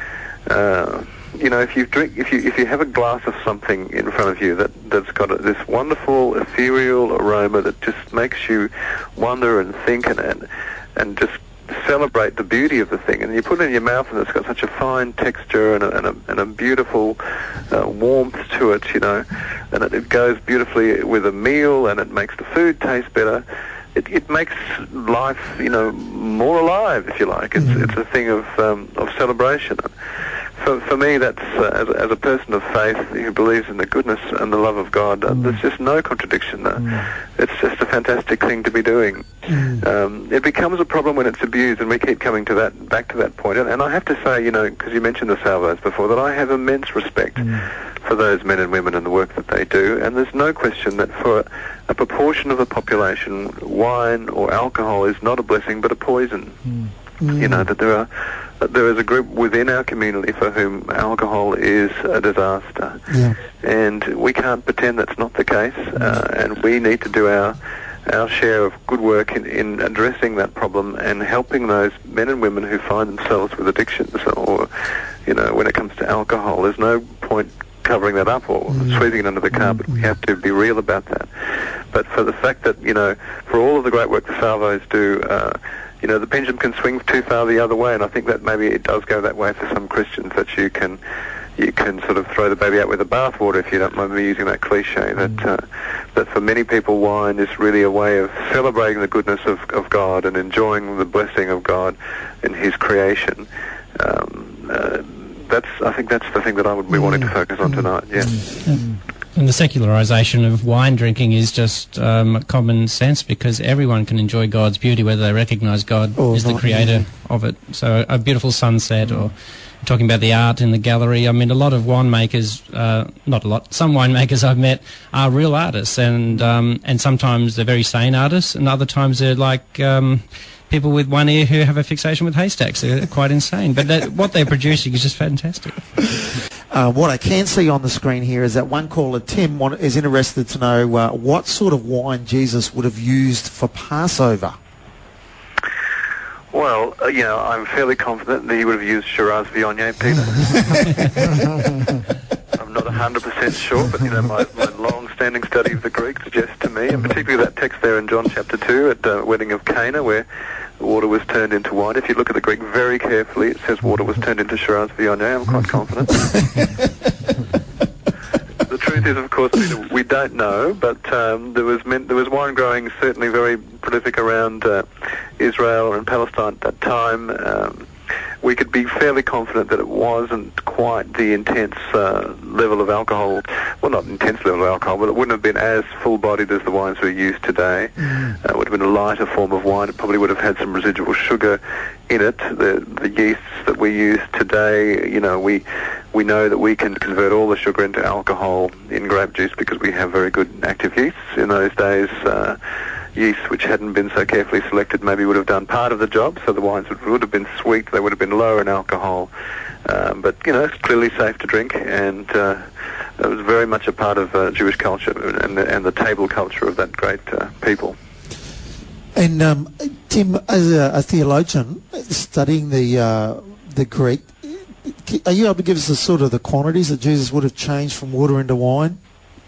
C: Uh, you know, if you drink, if you if you have a glass of something in front of you that, that's got a, this wonderful ethereal aroma that just makes you wonder and think and and, and just celebrate the beauty of the thing, and you put it in your mouth and it's got such a fine texture and a, and a, and a beautiful uh, warmth to it, you know, and it, it goes beautifully with a meal, and it makes the food taste better. It, it makes life, you know, more alive, if you like. It's mm-hmm. it's a thing of um, of celebration. For, for me, that's, uh, as, as a person of faith who believes in the goodness and the love of God, uh, mm. there's just no contradiction there. Mm. It's just a fantastic thing to be doing. Mm. Um, it becomes a problem when it's abused, and we keep coming to that, back to that point. And, and I have to say, you know, because you mentioned the Salvos before, that I have immense respect mm. for those men and women and the work that they do. And there's no question that for a proportion of the population, wine or alcohol is not a blessing but a poison. Mm. Mm. You know, that there are that there is a group within our community for whom alcohol is a disaster. Yeah. And we can't pretend that's not the case, uh, and we need to do our our share of good work in, in addressing that problem and helping those men and women who find themselves with addictions, or, you know, when it comes to alcohol, there's no point covering that up or mm. sweeping it under the carpet. Mm. We have to be real about that. But for the fact that, you know, for all of the great work the Salvos do, uh, you know, the pendulum can swing too far the other way, and I think that maybe it does go that way for some Christians, that you can you can sort of throw the baby out with the bathwater, if you don't mind me using that cliche, that uh, that for many people wine is really a way of celebrating the goodness of, of God and enjoying the blessing of God in His creation. Um, uh, that's I think that's the thing that I would be mm. wanting to focus on tonight. Yeah.
E: Mm. And the secularisation of wine drinking is just um, common sense, because everyone can enjoy God's beauty whether they recognise God oh, is the creator yeah. of it. So a beautiful sunset, or talking about the art in the gallery. I mean, a lot of winemakers, uh, not a lot, some winemakers I've met are real artists, and um, and sometimes they're very sane artists, and other times they're like um, people with one ear who have a fixation with haystacks. They're quite insane. But that, what they're producing is just fantastic.
B: Uh, what I can see on the screen here is that one caller, Tim, want, is interested to know uh, what sort of wine Jesus would have used for Passover.
C: Well, uh, you know, I'm fairly confident that he would have used Shiraz Viognier, Peter. I'm not one hundred percent sure, but, you know, my, my long-standing study of the Greek suggests to me, and particularly that text there in John chapter two at the wedding of Cana, where water was turned into wine. If you look at the Greek very carefully, it says water was turned into Shiraz Viognier. I'm quite confident. The truth is, of course, Peter, we don't know, but um, there was men, there was wine growing certainly very prolific around uh, Israel and Palestine at that time. Um, we could be fairly confident that it wasn't quite the intense uh, level of alcohol, well, not intense level of alcohol, but it wouldn't have been as full-bodied as the wines we use today. Mm. Uh, it would have been a lighter form of wine. It probably would have had some residual sugar in it. The, the yeasts that we use today, you know, we we know that we can convert all the sugar into alcohol in grape juice because we have very good active yeasts. In those days, uh, yeasts which hadn't been so carefully selected maybe would have done part of the job, so the wines would, would have been sweet, they would have been lower in alcohol, um, but, you know, it's clearly safe to drink, and uh, it was very much a part of uh, Jewish culture and the, and the table culture of that great uh, people.
B: And um, Tim, as a, a theologian studying the uh, the Greek, are you able to give us the sort of the quantities that Jesus would have changed from water into wine?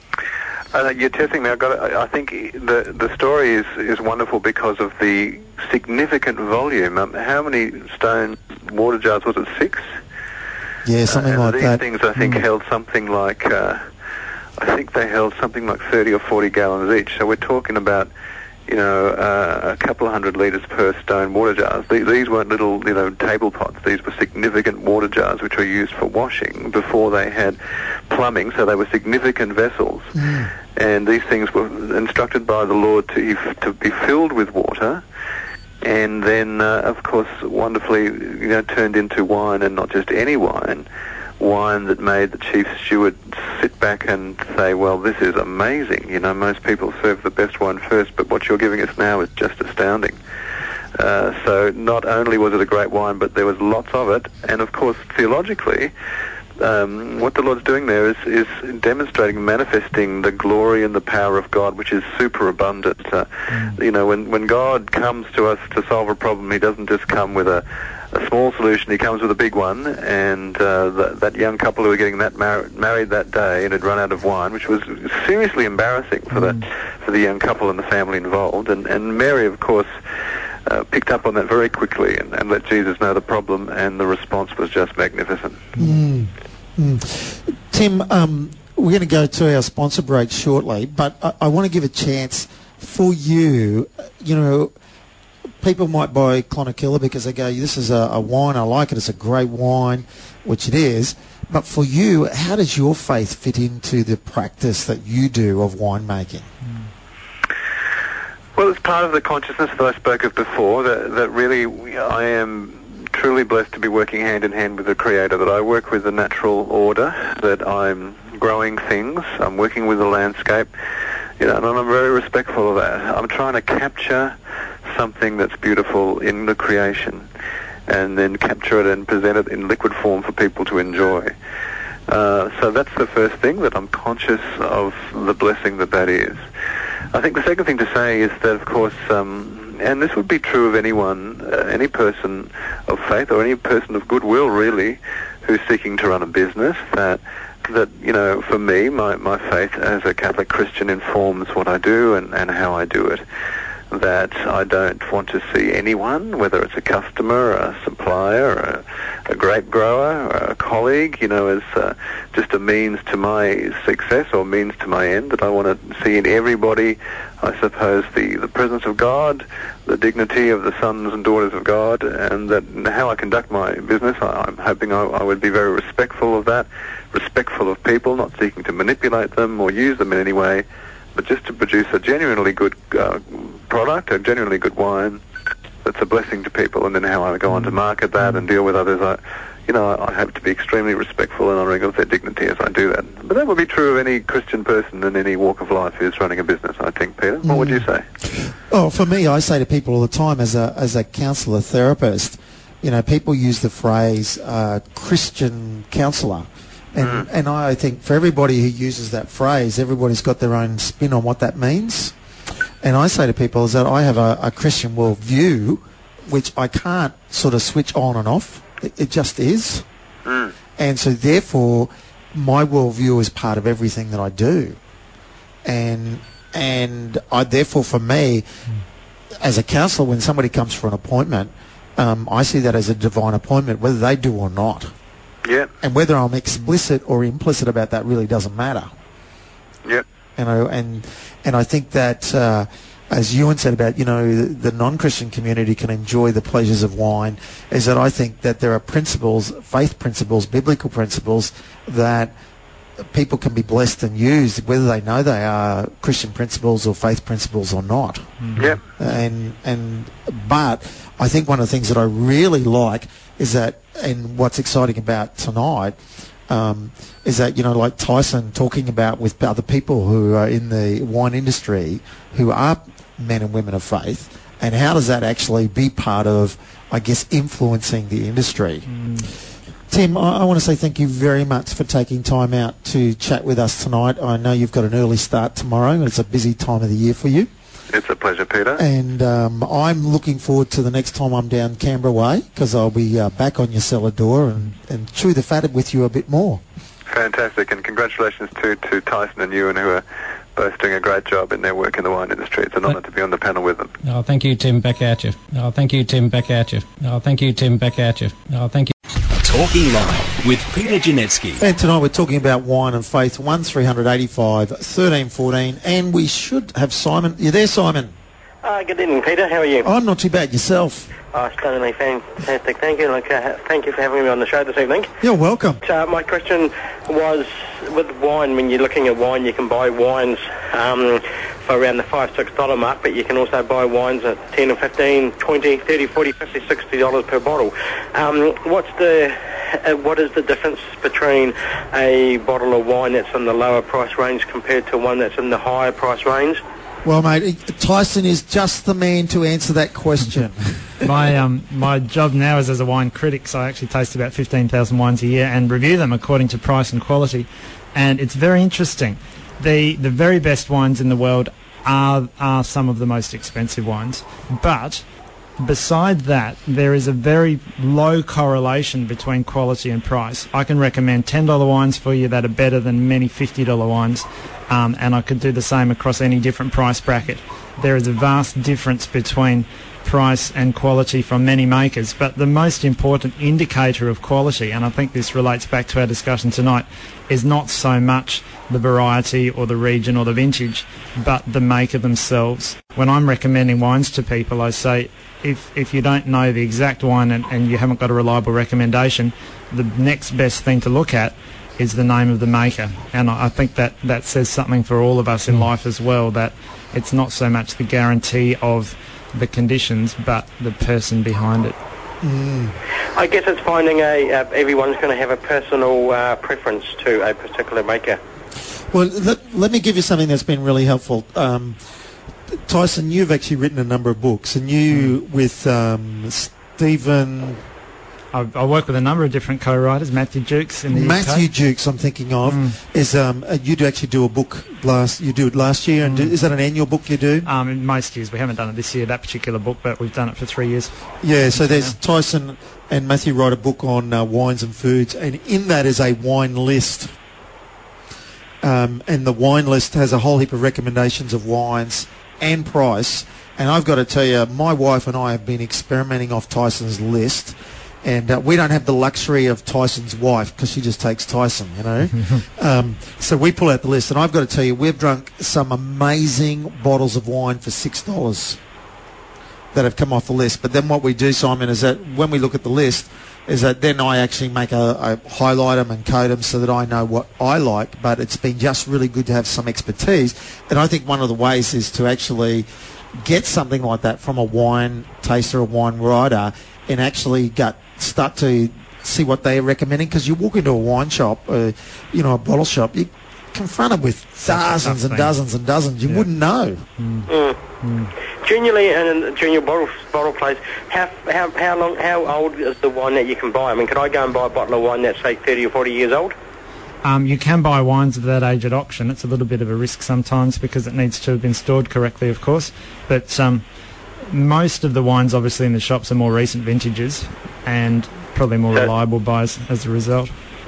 C: Uh, you're testing me. I got. I think the the story is, is wonderful because of the significant volume. Um, how many stone water jars was it? Six.
B: Yeah, something
C: uh,
B: like
C: these
B: that.
C: These things I think mm. held something like. Uh, I think they held something like thirty or forty gallons each. So we're talking about, you know, uh, a couple of hundred litres per stone water jars. These, these weren't little, you know, table pots. These were significant water jars which were used for washing before they had plumbing, so they were significant vessels. Mm. And these things were instructed by the Lord to, to be filled with water, and then, uh, of course, wonderfully, you know, turned into wine, and not just any wine, wine that made the chief steward sit back and say, well, this is amazing. You know, most people serve the best wine first, but what you're giving us now is just astounding. Uh, so not only was it a great wine, but there was lots of it. And, of course, theologically, um, what the Lord's doing there is, is demonstrating, manifesting the glory and the power of God, which is superabundant. Uh, mm. You know, when, when God comes to us to solve a problem, he doesn't just come with a a small solution. He comes with a big one, and uh, th- that young couple who were getting that mar- married that day and had run out of wine, which was seriously embarrassing for mm. the for the young couple and the family involved. And, and Mary, of course, uh, picked up on that very quickly and, and let Jesus know the problem, and the response was just magnificent.
B: Mm. Mm. Tim, um, we're going to go to our sponsor break shortly, but I, I want to give a chance for you, you know, people might buy Clonakilla because they go, this is a, a wine, I like it, it's a great wine, which it is. But for you, how does your faith fit into the practice that you do of winemaking?
C: Well, it's part of the consciousness that I spoke of before, that, that really I am truly blessed to be working hand in hand with the Creator, that I work with the natural order, that I'm growing things, I'm working with the landscape, you know, and I'm very respectful of that. I'm trying to capture something that's beautiful in the creation, and then capture it and present it in liquid form for people to enjoy. Uh, so that's the first thing, that I'm conscious of the blessing that that is. I think the second thing to say is that, of course, um, and this would be true of anyone, uh, any person of faith or any person of goodwill, really, who's seeking to run a business, that that, you know, for me, my, my faith as a Catholic Christian informs what I do and, and how I do it. that I don't want to see anyone, whether it's a customer, a supplier, a, a grape grower, or a colleague, you know, as uh, just a means to my success or means to my end, that I want to see in everybody, I suppose, the, the presence of God, the dignity of the sons and daughters of God, and that how I conduct my business, I, I'm hoping I, I would be very respectful of that, respectful of people, not seeking to manipulate them or use them in any way, but just to produce a genuinely good uh, product, a genuinely good wine that's a blessing to people, and then how I go on to market that and deal with others. I, you know, I, I hope to be extremely respectful and honouring of their dignity as I do that. But that would be true of any Christian person in any walk of life who's running a business, I think, Peter. What mm. would you say?
B: Oh, for me, I say to people all the time as a as a counsellor, therapist, you know, people use the phrase uh, Christian counsellor. And, mm. and I think for everybody who uses that phrase, everybody's got their own spin on what that means. And I say to people is that I have a, a Christian worldview, which I can't sort of switch on and off. It, it just is. Mm. And so therefore, my worldview is part of everything that I do. And and I therefore, for me, as a counsellor, when somebody comes for an appointment, um, I see that as a divine appointment, whether they do or not.
C: Yeah.
B: And whether I'm explicit or implicit about that really doesn't matter.
C: Yep.
B: And I, and and I think that, uh, as Ewan said about, you know, the, the non-Christian community can enjoy the pleasures of wine, is that I think that there are principles, faith principles, biblical principles that people can be blessed and used, whether they know they are Christian principles or faith principles or not.
C: Mm-hmm. Yep.
B: And and but I think one of the things that I really like is that, and what's exciting about tonight, um, is that, you know, like Tyson talking about with other people who are in the wine industry who are men and women of faith, and how does that actually be part of, I guess, influencing the industry. Mm. Tim, I, I want to say thank you very much for taking time out to chat with us tonight. I know you've got an early start tomorrow, and it's a busy time of the year for you.
C: It's a pleasure, Peter.
B: And um, I'm looking forward to the next time I'm down Canberra way, because I'll be uh, back on your cellar door and, and chew the fat with you a bit more.
C: Fantastic, and congratulations to, to Tyson and Ewan, who are both doing a great job in their work in the wine industry. It's an honour to be on the panel with them.
E: Oh, thank you, Tim. Back at you. Oh, thank you, Tim. Back at you. Oh, thank you, Tim. Back at you. Oh, thank you.
A: Talking Live with Peter Janetsky.
B: And tonight we're talking about wine and faith. one three eighty-five thirteen fourteen, and we should have Simon. You there, Simon?
F: Uh, good evening, Peter. How are you?
B: I'm not too bad. Yourself?
F: Oh, stunningly fantastic. Thank you. Like, uh, thank you for having me on the show this evening.
B: You're welcome.
F: Uh, my question was, with wine, when you're looking at wine, you can buy wines um, for around the five, six dollar mark, but you can also buy wines at ten or fifteen, twenty, thirty, forty, fifty, sixty dollars per bottle. Um, what's the uh, what is the difference between a bottle of wine that's in the lower price range compared to one that's in the higher price range?
B: Well, mate, Tyson is just the man to answer that question.
D: my um my job now is as a wine critic, so I actually taste about fifteen thousand wines a year and review them according to price and quality, and it's very interesting. The the very best wines in the world are are some of the most expensive wines, but beside that, there is a very low correlation between quality and price. I can recommend ten dollar wines for you that are better than many fifty dollar wines, um, and I could do the same across any different price bracket. There is a vast difference between price and quality from many makers, but the most important indicator of quality, and I think this relates back to our discussion tonight, is not so much the variety or the region or the vintage, but the maker themselves. When I'm recommending wines to people, I say, if if you don't know the exact wine and, and you haven't got a reliable recommendation, the next best thing to look at is the name of the maker. And I, I think that, that says something for all of us in life as well, that it's not so much the guarantee of the conditions, but the person behind it.
F: Mm. I guess it's finding a, uh, everyone's going to have a personal uh, preference to a particular maker.
B: Well, let, let me give you something that's been really helpful. Um, Tyson, you've actually written a number of books, and you, mm. with um, Stephen...
D: I, I work with a number of different co-writers. Matthew Jukes in the
B: Matthew
D: U K.
B: Jukes, I'm thinking of,
D: mm.
B: is um, uh, you do actually do a book last. You do it last year, and mm. do, is that an annual book you do?
D: Um, in most years, we haven't done it this year, that particular book, but we've done it for three years.
B: Yeah, so there's Tyson and Matthew write a book on uh, wines and foods, and in that is a wine list. Um, and the wine list has a whole heap of recommendations of wines and price. And I've got to tell you, my wife and I have been experimenting off Tyson's list. And uh, we don't have the luxury of Tyson's wife because she just takes Tyson, you know. um, so we pull out the list. And I've got to tell you, we've drunk some amazing bottles of wine for six dollars that have come off the list. But then what we do, Simon, is that when we look at the list, is that then I actually make a, a highlight them and code them so that I know what I like. But it's been just really good to have some expertise. And I think one of the ways is to actually get something like that from a wine taster, a wine writer, and actually get, start to see what they're recommending. Because you walk into a wine shop, uh, you know, a bottle shop, you're confronted with dozens and dozens and dozens. You yeah. wouldn't know.
F: Mm. Mm. Mm. Juniorly and in junior bottle bottle place, how how how long how old is the wine that you can buy? I mean, can I go and buy a bottle of wine that's say thirty or forty years old?
D: Um, you can buy wines of that age at auction. It's a little bit of a risk sometimes because it needs to have been stored correctly, of course. But um, most of the wines, obviously, in the shops are more recent vintages and probably more so, reliable buys as a result.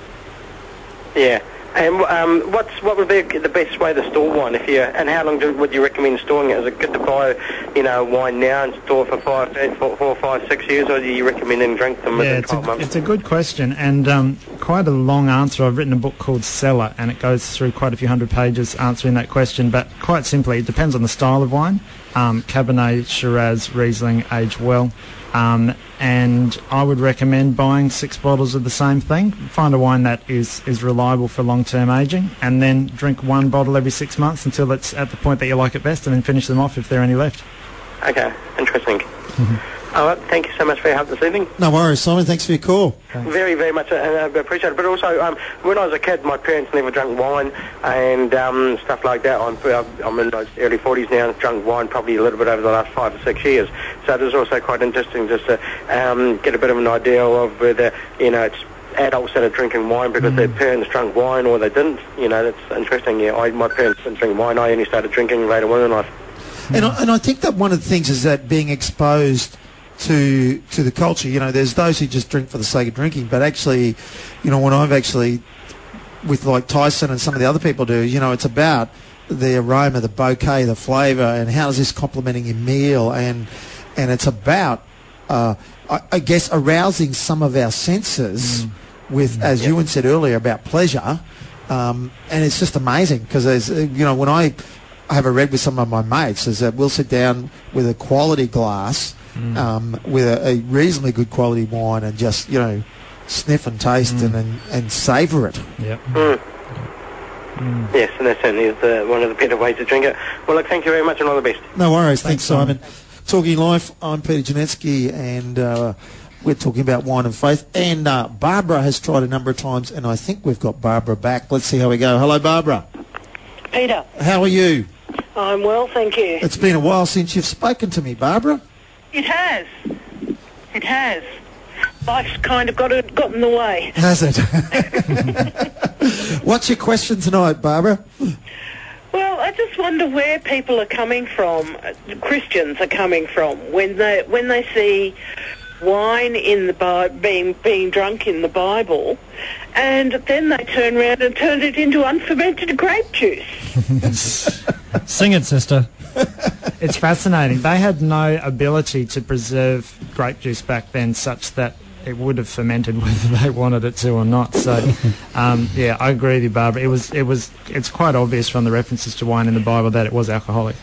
F: Yeah. And um, what's what would be the best way to store wine? If you and how long do, would you recommend storing it? Is it good to buy, you know, wine now and store for five, four, four, five, six years, or do you recommend and drink them
D: yeah,
F: within
D: it's
F: twelve
D: a,
F: months?
D: It's a good question and um, quite a long answer. I've written a book called Cellar, and it goes through quite a few hundred pages answering that question. But quite simply, it depends on the style of wine. Um, Cabernet, Shiraz, Riesling age well. Um, and I would recommend buying six bottles of the same thing. Find a wine that is, is reliable for long-term aging, and then drink one bottle every six months until it's at the point that you like it best, and then finish them off if there are any left.
F: Okay, interesting. Mm-hmm. All right, thank you so much for your help this evening.
B: No worries, Simon. Thanks for your call.
F: Thanks. Very, very much, and I appreciate it. But also, um, when I was a kid, my parents never drank wine and um, stuff like that. I'm, I'm in those early forties now, and drunk wine probably a little bit over the last five or six years. So it was also quite interesting just to um, get a bit of an idea of whether, you know, it's adults that are drinking wine because mm. their parents drank wine or they didn't. You know, that's interesting. Yeah, I, my parents didn't drink wine. I only started drinking later on in life.
B: And I, and I think that one of the things is that being exposed to to the culture, you know, there's those who just drink for the sake of drinking, but actually, you know, when I've actually, with like Tyson and some of the other people do, you know, it's about the aroma, the bouquet, the flavour, and how is this complementing your meal, and and it's about, uh, I, I guess, arousing some of our senses mm. with, as yep. Ewan said earlier, about pleasure, um, and it's just amazing because there's, you know, when I have a red with some of my mates, is that we'll sit down with a quality glass. Mm. Um, with a, a reasonably good quality wine and just, you know, sniff and taste mm. and, and, and savour it.
D: Yep.
F: Mm.
D: Mm.
F: Yes, and that certainly is the, one of the better ways to drink it. Well, look, thank you very much and all the best.
B: No worries. Thanks, Thanks Simon. Simon. Talking Life, I'm Peter Janetsky, and uh, we're talking about wine and faith. And uh, Barbara has tried a number of times, and I think we've got Barbara back. Let's see how we go. Hello, Barbara.
G: Peter.
B: How are you?
G: I'm well, thank you.
B: It's been a while since you've spoken to me, Barbara.
G: It has. It has. Life's kind of got it, got in the way.
B: Has it? What's your question tonight, Barbara?
G: Well, I just wonder where people are coming from, Christians are coming from, when they when they see wine in the Bi- being being drunk in the Bible, and then they turn around and turn it into unfermented grape juice.
E: Sing it, sister.
D: It's fascinating. They had no ability to preserve grape juice back then such that it would have fermented whether they wanted it to or not. So, um, yeah, I agree with you, Barbara. It was, it was, it's quite obvious from the references to wine in the Bible that it was alcoholic.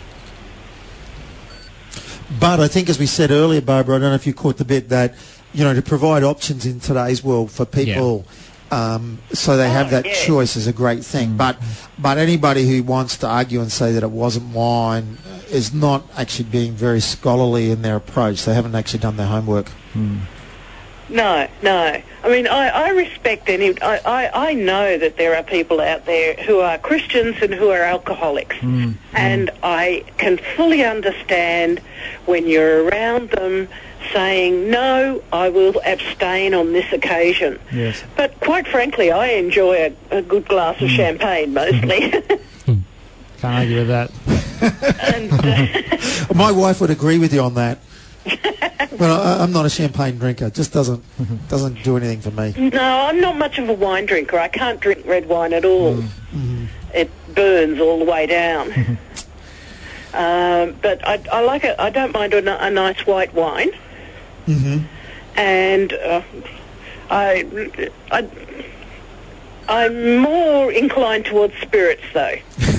B: But I think, as we said earlier, Barbara, I don't know if you caught the bit that, you know, to provide options in today's world for people... Yeah. Um, so they have that
G: yeah.
B: choice is a great thing. But but anybody who wants to argue and say that it wasn't wine is not actually being very scholarly in their approach. They haven't actually done their homework.
D: Mm.
G: No, no. I mean, I, I respect any... I, I, I know that there are people out there who are Christians and who are alcoholics.
D: Mm.
G: And mm. I can fully understand when you're around them saying, no, I will abstain on this occasion.
D: Yes.
G: But quite frankly, I enjoy a, a good glass of mm. champagne mostly.
D: Can't argue with that.
G: and, uh,
B: My wife would agree with you on that. Well, I, I'm not a champagne drinker. It just doesn't doesn't do anything for me.
G: No, I'm not much of a wine drinker. I can't drink red wine at all.
B: Mm-hmm.
G: It burns all the way down. Um, but I, I like it. I don't mind a, a nice white wine.
B: Mm-hmm.
G: And uh, I, I, I'm more inclined towards spirits, though.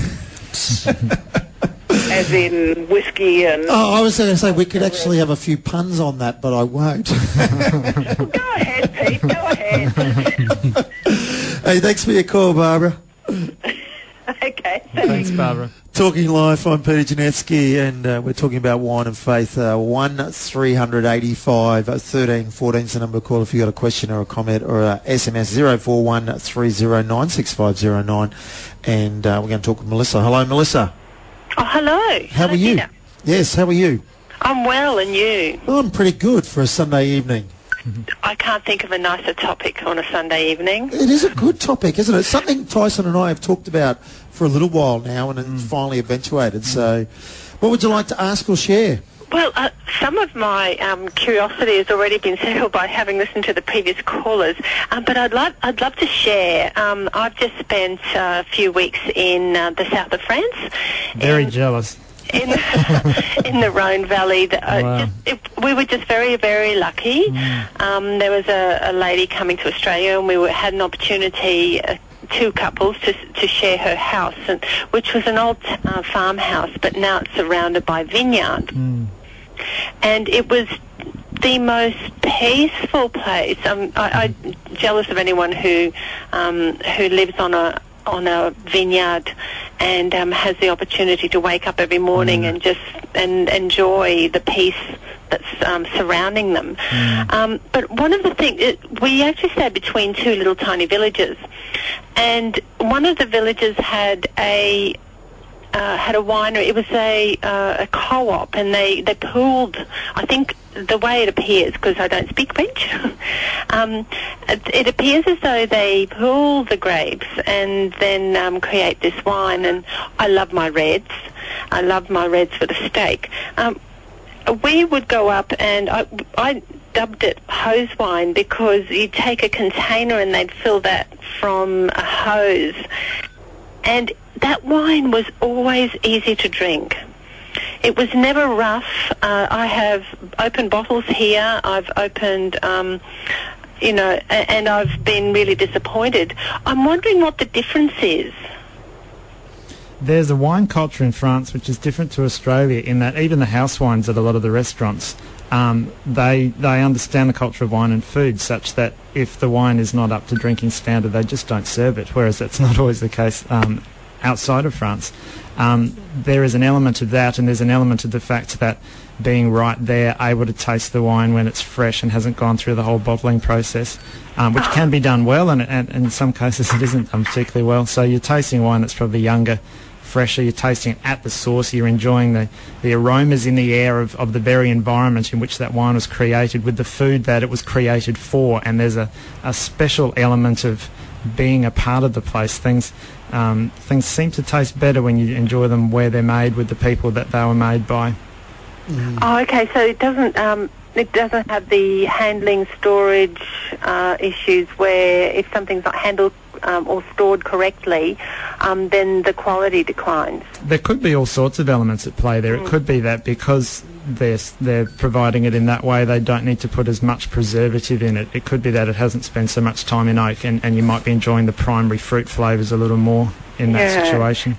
G: As in whiskey and...
B: Oh, I was going to say we could actually have a few puns on that, but I won't.
G: Well, go ahead, Pete. Go ahead.
B: Hey, thanks for your call, Barbara.
G: Okay.
D: Thanks, Barbara.
B: Talking live, I'm Peter Janetsky, and uh, we're talking about wine and faith. Uh, one three hundred eighty-five thirteen fourteen is the number to call if you've got a question or a comment, or uh, S M S zero four one three zero nine six five zero nine. And uh, we're going to talk with Melissa. Hello, Melissa.
H: Oh, hello.
B: How
H: hello,
B: are you?
H: Peter.
B: Yes, how are you?
H: I'm well, and you?
B: Oh, I'm pretty good for a Sunday evening.
H: I can't think of a nicer topic on a Sunday evening.
B: It is a good topic, isn't it? Something Tyson and I have talked about for a little while now, and it's finally eventuated. So what would you like to ask or share?
H: Well, uh, some of my um, curiosity has already been settled by having listened to the previous callers, um, but I'd love, I'd love to share. Um, I've just spent uh, a few weeks in uh, the south of France.
D: Very
H: in,
D: jealous.
H: In, in the Rhone Valley. The, uh,
D: Wow.
H: just, it, we were just very, very lucky.
D: Mm.
H: Um, there was a, a lady coming to Australia, and we were, had an opportunity... Uh, two couples to to share her house, and, which was an old uh, farmhouse, but now it's surrounded by vineyard.
D: Mm.
H: And it was the most peaceful place. Um, I, I'm jealous of anyone who um, who lives on a on a vineyard and um, has the opportunity to wake up every morning mm. and just and enjoy the peace that's um, surrounding them. Mm. Um, but one of the things, it, we actually stayed between two little tiny villages, and one of the villages had a uh, had a winery. It was a uh, a co-op, and they, they pooled, I think the way it appears, because I don't speak French, um, it, it appears as though they pool the grapes and then um, create this wine. And I love my reds. I love my reds with a steak. Um, we would go up, and I, I dubbed it hose wine, because you'd take a container and they'd fill that from a hose. And that wine was always easy to drink. It was never rough. Uh, I have opened bottles here. I've opened, um, you know, a- and I've been really disappointed. I'm wondering what the difference is.
D: There's a wine culture in France which is different to Australia, in that even the house wines at a lot of the restaurants, um, they they understand the culture of wine and food, such that if the wine is not up to drinking standard, they just don't serve it, whereas that's not always the case um, outside of France. Um, there is an element of that, and there's an element of the fact that being right there, able to taste the wine when it's fresh and hasn't gone through the whole bottling process, um, which can be done well, and, and, and in some cases it isn't done particularly well. So you're tasting wine that's probably younger, fresher, you're tasting it at the source, you're enjoying the, the aromas in the air of, of the very environment in which that wine was created, with the food that it was created for, and there's a, a special element of being a part of the place. Things um, things seem to taste better when you enjoy them where they're made, with the people that they were made by.
B: Mm.
H: Oh, okay. So it doesn't um, it doesn't have the handling, storage uh, issues where if something's not handled um, or stored correctly, um, then the quality declines.
D: There could be all sorts of elements at play there.
H: Mm.
D: It could be that because they're they're providing it in that way, they don't need to put as much preservative in it. It could be that it hasn't spent so much time in oak, and, and you might be enjoying the primary fruit flavours a little more in that
H: Yeah.
D: situation.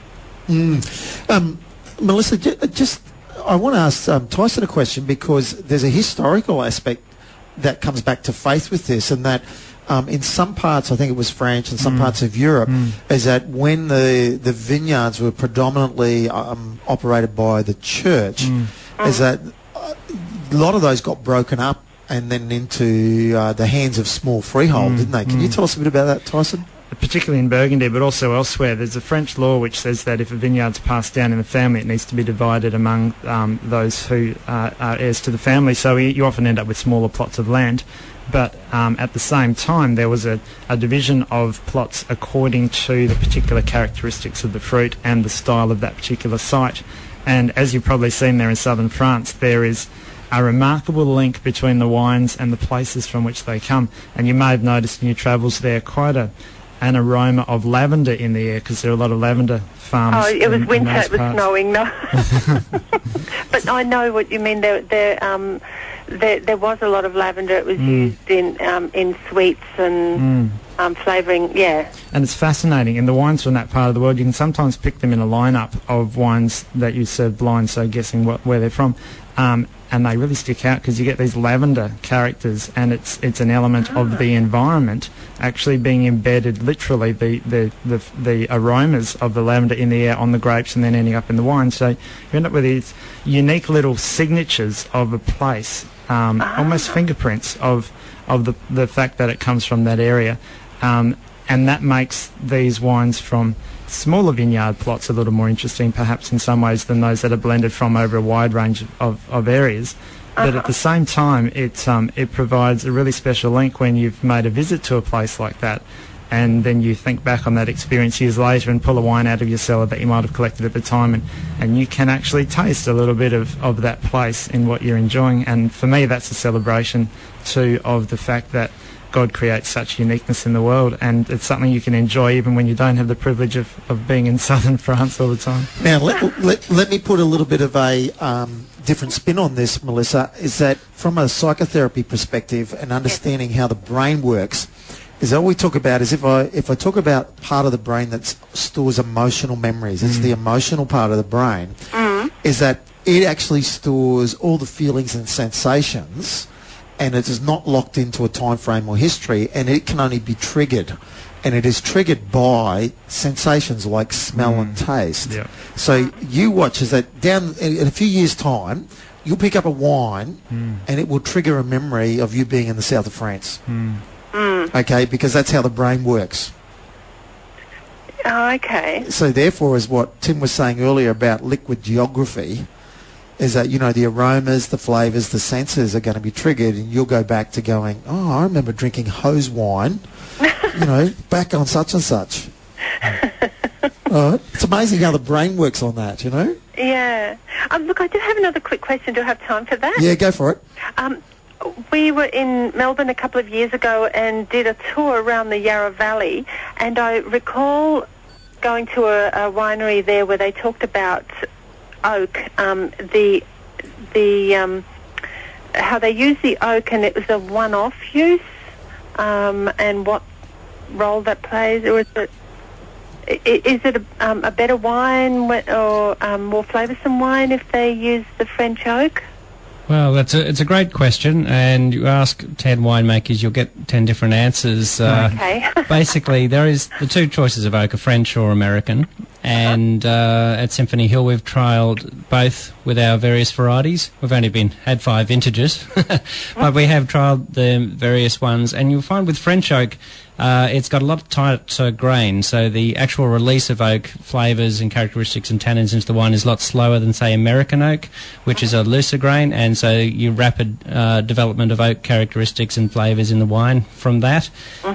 B: Mm. Um, Melissa, j- just I want to ask um, Tyson a question, because there's a historical aspect that comes back to faith with this, and that um, in some parts, I think it was France and some
D: Mm.
B: parts of Europe,
D: Mm.
B: is that when the, the vineyards were predominantly um, operated by the church,
D: Mm.
B: is that uh, a lot of those got broken up and then into uh, the hands of small freehold,
D: Mm.
B: didn't they? Can you
D: Mm.
B: tell us a bit about that, Tyson?
D: Particularly in Burgundy, but also elsewhere, there's a French law which says that if a vineyard's passed down in the family, it needs to be divided among um, those who uh, are heirs to the family. So you you often end up with smaller plots of land. But um, at the same time, there was a, a division of plots according to the particular characteristics of the fruit and the style of that particular site. And as you've probably seen there in southern France, there is a remarkable link between the wines and the places from which they come. And you may have noticed in your travels there quite a an aroma of lavender in the air, because there are a lot of lavender farms.
H: Oh, it was
D: in,
H: winter.
D: in those
H: It was
D: parts.
H: snowing. No, but I know what you mean. There, there, um, there, there was a lot of lavender. It was
D: Mm.
H: used in um, in sweets and
D: Mm.
H: um, flavouring. Yeah.
D: And it's fascinating. In the wines from that part of the world, you can sometimes pick them in a lineup of wines that you serve blind, so guessing what, where they're from. Um, and they really stick out because you get these lavender characters, and it's it's an element
H: Ah.
D: of the environment actually being embedded, literally the, the, the, the aromas of the lavender in the air on the grapes and then ending up in the wine. So you end up with these unique little signatures of a place, um,
H: Ah.
D: almost fingerprints of of the, the fact that it comes from that area. Um, and that makes these wines from smaller vineyard plots a little more interesting, perhaps in some ways, than those that are blended from over a wide range of, of areas. But
H: Uh-huh.
D: at the same time, it um, it provides a really special link when you've made a visit to a place like that, and then you think back on that experience years later and pull a wine out of your cellar that you might have collected at the time, and, and you can actually taste a little bit of, of that place in what you're enjoying. And for me, that's a celebration too of the fact that God creates such uniqueness in the world, and it's something you can enjoy even when you don't have the privilege of, of being in southern France all the time.
B: Now, let, let, let me put a little bit of a um, different spin on this, Melissa, is that from a psychotherapy perspective and understanding how the brain works, is all we talk about is if I if I talk about part of the brain that stores emotional memories, it's the emotional part of the brain,
H: Mm.
B: is that it actually stores all the feelings and sensations, and it is not locked into a time frame or history, and it can only be triggered. And it is triggered by sensations like smell and taste.
D: Yeah.
B: So you watch as that down in, in a few years' time, you'll pick up a wine
D: Mm.
B: and it will trigger a memory of you being in the south of France.
D: Mm.
H: Mm.
B: Okay, because that's how the brain works.
H: Oh, okay.
B: So therefore, is what Tim was saying earlier about liquid geography, is that, you know, the aromas, the flavours, the senses are going to be triggered, and you'll go back to going, oh, I remember drinking hose wine, you know, back on such and such. Right. It's amazing how the brain works on that, you know?
H: Yeah. Um, look, I do have another quick question. Do I have time for that?
B: Yeah, go for it.
H: Um, we were in Melbourne a couple of years ago and did a tour around the Yarra Valley, and I recall going to a, a winery there where they talked about oak, um, the the um, how they use the oak, and it was a one-off use, um, and what role that plays, or is it i- is it a, um, a better wine wh- or um, more flavoursome wine if they use the French oak?
E: Well, that's a, it's a great question, and you ask ten winemakers, you'll get ten different answers. Uh,
H: Okay.
E: Basically, there is the two choices of oak, are French or American, and uh, at Symphony Hill we've trialled both with our various varieties. We've only been had five vintages, but we have trialled the various ones, and you'll find with French oak, uh, it's got a lot of tighter grain, so the actual release of oak flavours and characteristics and tannins into the wine is a lot slower than, say, American oak, which is a looser grain, and so you rapid uh, development of oak characteristics and flavours in the wine from that.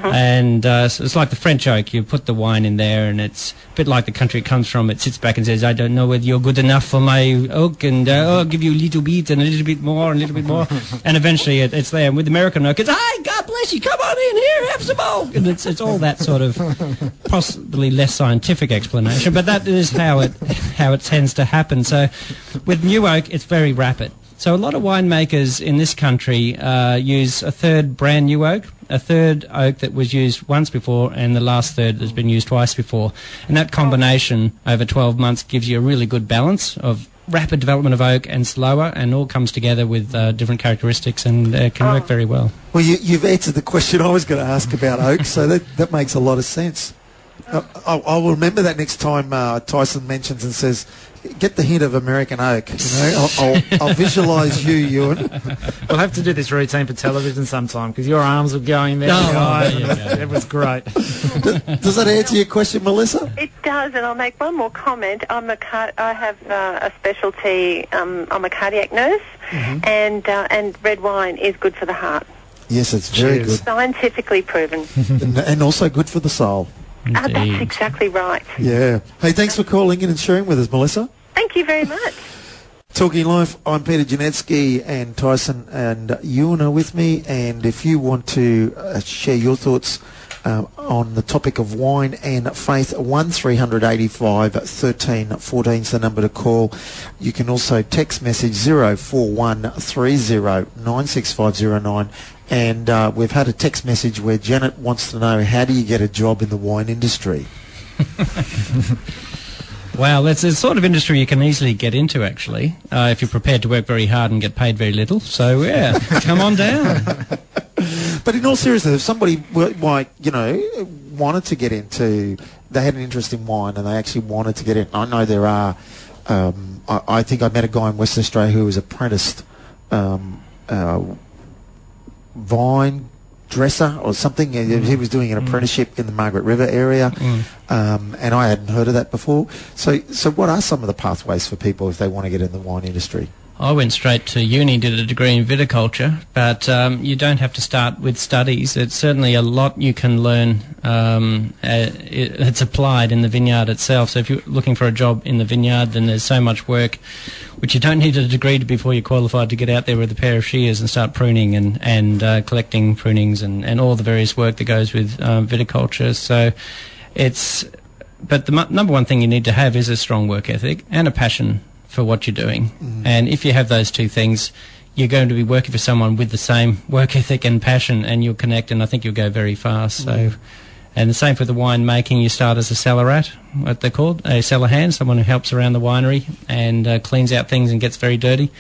E: And uh, so it's like the French oak, you put the wine in there, and it's a bit like the country it comes from. It sits back and says, I don't know whether you're good enough for my oak, and uh, oh, I'll give you a little bit and a little bit more and a little bit more. And eventually it, it's there. And with American oak, it's, hey, God bless you, come on in here, have some oak. And it's, it's all that sort of possibly less scientific explanation, but that is how it how it tends to happen. So with new oak, it's very rapid. So a lot of winemakers in this country uh, use a third brand new oak, a third oak that was used once before, and the last third that's been used twice before. And that combination over twelve months gives you a really good balance of rapid development of oak and slower, and all comes together with uh, different characteristics, and uh, can work very well.
B: Well, you, you've answered the question I was going to ask about oak, so that, that makes a lot of sense. I, I, I will remember that next time uh, Tyson mentions and says, get the hint of American oak. You know, I'll, I'll, I'll visualise you, Ewan.
D: We'll have to do this routine for television sometime, because your arms were going there.
E: Oh,
D: Oh,
E: there you go.
D: it was great.
B: Does that answer your question, Melissa?
H: It does, and I'll make one more comment. I'm a car- I have uh, a specialty. Um, I'm a cardiac nurse, and uh, and red wine is good for the heart,
B: Yes, it's very
D: Cheers.
H: scientifically proven.
B: good. And, and also good for the soul.
H: Uh, that's
E: Indeed.
H: exactly right.
B: Yeah. Hey, thanks for calling in and sharing with us, Melissa.
H: Thank you very much.
B: Talking Life, I'm Peter Janetsky, and Tyson and Ewan are with me, and if you want to uh, share your thoughts uh, on the topic of wine and faith. One three hundred eighty-five thirteen fourteen is the number to call. You can also text message zero four one three zero nine six five zero nine. And uh, we've had a text message where Janet wants to know, how do you get a job in the wine industry?
E: Well, it's a sort of industry you can easily get into, actually, uh, if you're prepared to work very hard and get paid very little. So, yeah, come on down.
B: But in all seriousness, if somebody, like, you know, wanted to get into, they had an interest in wine and they actually wanted to get in. I know there are, um, I, I think I met a guy in Western Australia who was apprenticed um, uh, vine dresser or something. Mm. He was doing an apprenticeship in the Margaret River area, mm. um, and I hadn't heard of that before. So, so what are some of the pathways for people if they want to get in the wine industry?
E: I went straight to uni, did a degree in viticulture, but um, you don't have to start with studies. It's certainly a lot you can learn. Um, uh, it, it's applied in the vineyard itself. So if you're looking for a job in the vineyard, then there's so much work, which you don't need a degree to before you're qualified to get out there with a pair of shears and start pruning and, and uh, collecting prunings and, and all the various work that goes with um, viticulture. So it's, but the m- number one thing you need to have is a strong work ethic and a passion for what you're doing. Mm. And if you have those two things, you're going to be working for someone with the same work ethic and passion, and you'll connect, and I think you'll go very fast. Mm. So, and the same for the wine making. You start as a cellarat, what they're called, a cellar hand, someone who helps around the winery and uh, cleans out things and gets very dirty.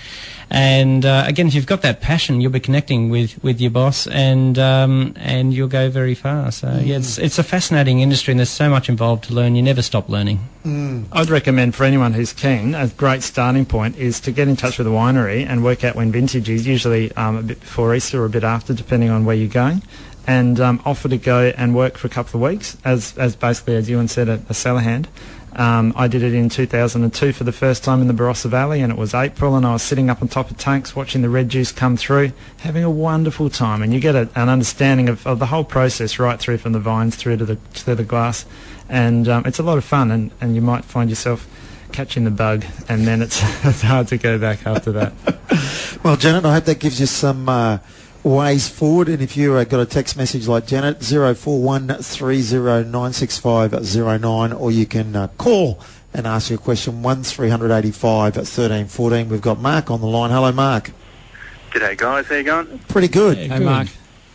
E: And uh, again, if you've got that passion, you'll be connecting with, with your boss, and um, and you'll go very far. So mm. yeah, it's it's a fascinating industry, and there's so much involved to learn. You never stop learning.
D: Mm. I'd recommend for anyone who's keen, a great starting point is to get in touch with the winery and work out when vintage is, usually um, a bit before Easter or a bit after, depending on where you're going, and um, offer to go and work for a couple of weeks as as basically, as Ewan said, a, a cellar hand. Um, I did it in two thousand two for the first time in the Barossa Valley, and it was April, and I was sitting up on top of tanks watching the red juice come through, having a wonderful time, and you get a, an understanding of, of the whole process right through from the vines through to the to the glass, and um, it's a lot of fun, and, and you might find yourself catching the bug, and then it's, it's hard to go back after that.
B: Well, Janet, I hope that gives you some uh, ways forward, and if you've uh, got a text message like Janet, zero four one three zero nine six five zero nine, or you can uh, call and ask your question, one three hundred eighty-five thirteen fourteen. We've got Mark on the line. Hello, Mark.
C: G'day, guys. How you going?
B: Pretty good.
E: Yeah,
D: Hey,
E: good.
D: Mark.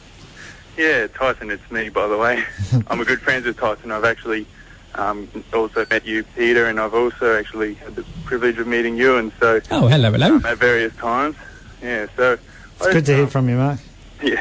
C: Yeah, Tyson, it's me, by the way. I'm a good friend with Tyson. I've actually um, also met you, Peter, and I've also actually had the privilege of meeting you, and so
E: Oh, hello, hello.
C: um, at various times. Yeah, so
D: It's good to hear from you, Mark.
C: Yeah.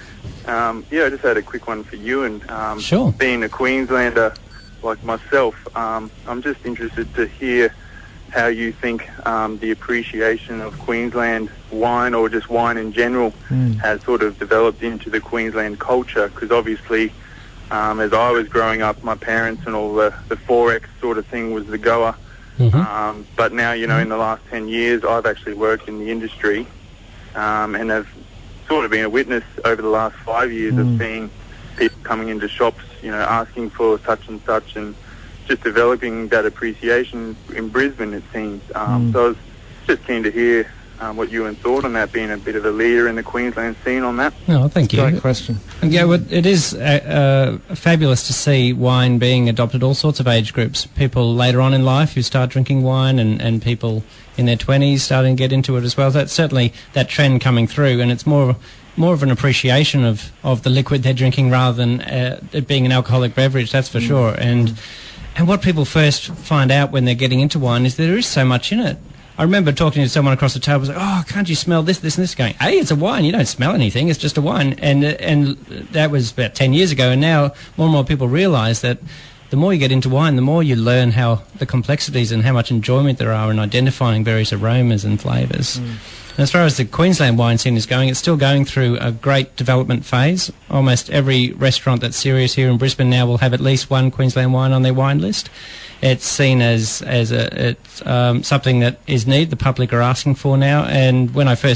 C: Um, yeah, I just had a quick one for you, and um,
E: Sure.
C: being a Queenslander like myself, um, I'm just interested to hear how you think um, the appreciation of Queensland wine, or just wine in general,
D: Mm.
C: has sort of developed into the Queensland culture, because obviously um, as I was growing up, my parents and all the, the four X sort of thing was the goer.
E: Mm-hmm.
C: Um, but now, you know, in the last ten years, I've actually worked in the industry um, and have sort of been a witness over the last five years
D: Mm.
C: of seeing people coming into shops, you know, asking for such and such, and just developing that appreciation in Brisbane, it seems. Um,
D: Mm.
C: So I was just keen to hear um, what Ewan thought on that, being a bit of a leader in the Queensland scene on that.
E: Oh, thank you.
D: Great question.
E: And yeah, well, it is uh, uh, fabulous to see wine being adopted all sorts of age groups. People later on in life who start drinking wine, and, and people in their twenties starting to get into it as well. That's certainly that trend coming through, and it's more more of an appreciation of, of the liquid they're drinking rather than uh, it being an alcoholic beverage, that's for mm. sure. And and what people first find out when they're getting into wine is there is so much in it. I remember talking to someone across the table, was like, oh, can't you smell this, this and this? Going, hey, it's a wine. You don't smell anything. It's just a wine. And uh, and that was about ten years ago. And now more and more people realise that the more you get into wine, the more you learn how the complexities and how much enjoyment there are in identifying various aromas and flavours. Mm. And as far as the Queensland wine scene is going, it's still going through a great development phase. Almost every restaurant that's serious here in Brisbane now will have at least one Queensland wine on their wine list. It's seen as as a it's, um, something that is needed. The public are asking for now. And when I first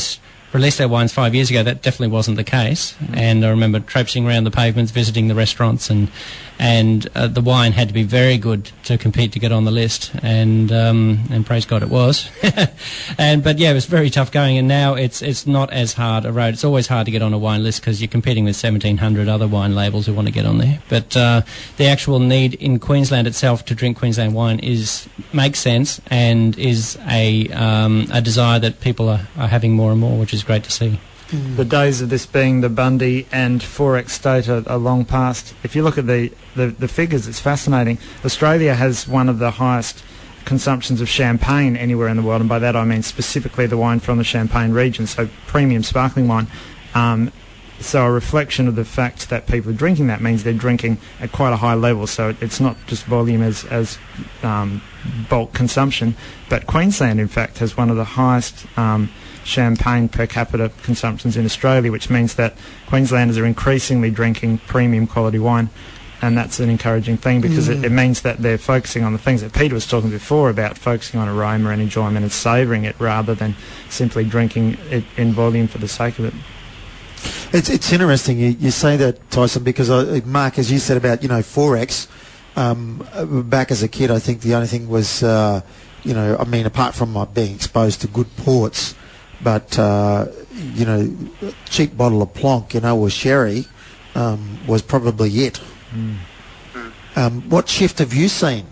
E: released our wines five years ago, that definitely wasn't the case. Mm. And I remember traipsing around the pavements, visiting the restaurants, and and uh, the wine had to be very good to compete to get on the list. And um, and praise God it was. and but yeah, it was very tough going. And now it's it's not as hard a road. It's always hard to get on a wine list because you're competing with seventeen hundred other wine labels who want to get on there. But uh, the actual need in Queensland itself to drink Queensland wine is makes sense and is a um, a desire that people are, are having more and more, which is great to see.
D: Mm. The days of this being the Bundy and Forex state are, are long past. If you look at the, the, the figures, it's fascinating. Australia has one of the highest consumptions of champagne anywhere in the world, and by that I mean specifically the wine from the Champagne region, so premium sparkling wine. Um, so a reflection of the fact that people are drinking that means they're drinking at quite a high level, so it's not just volume as, as um, bulk consumption, but Queensland in fact has one of the highest um, champagne per capita consumptions in Australia, which means that Queenslanders are increasingly drinking premium quality wine, and that's an encouraging thing because mm. it, it means that they're focusing on the things that Peter was talking before about, focusing on aroma and enjoyment and savouring it rather than simply drinking it in volume for the sake of it.
B: It's it's interesting you, you say that, Tyson, because I, Mark, as you said about, you know, Forex, um, back as a kid I think the only thing was, uh, you know, I mean, apart from my being exposed to good ports, but, uh, you know, cheap bottle of Plonk, you know, or sherry um, was probably it. Mm. Um, what shift have you seen?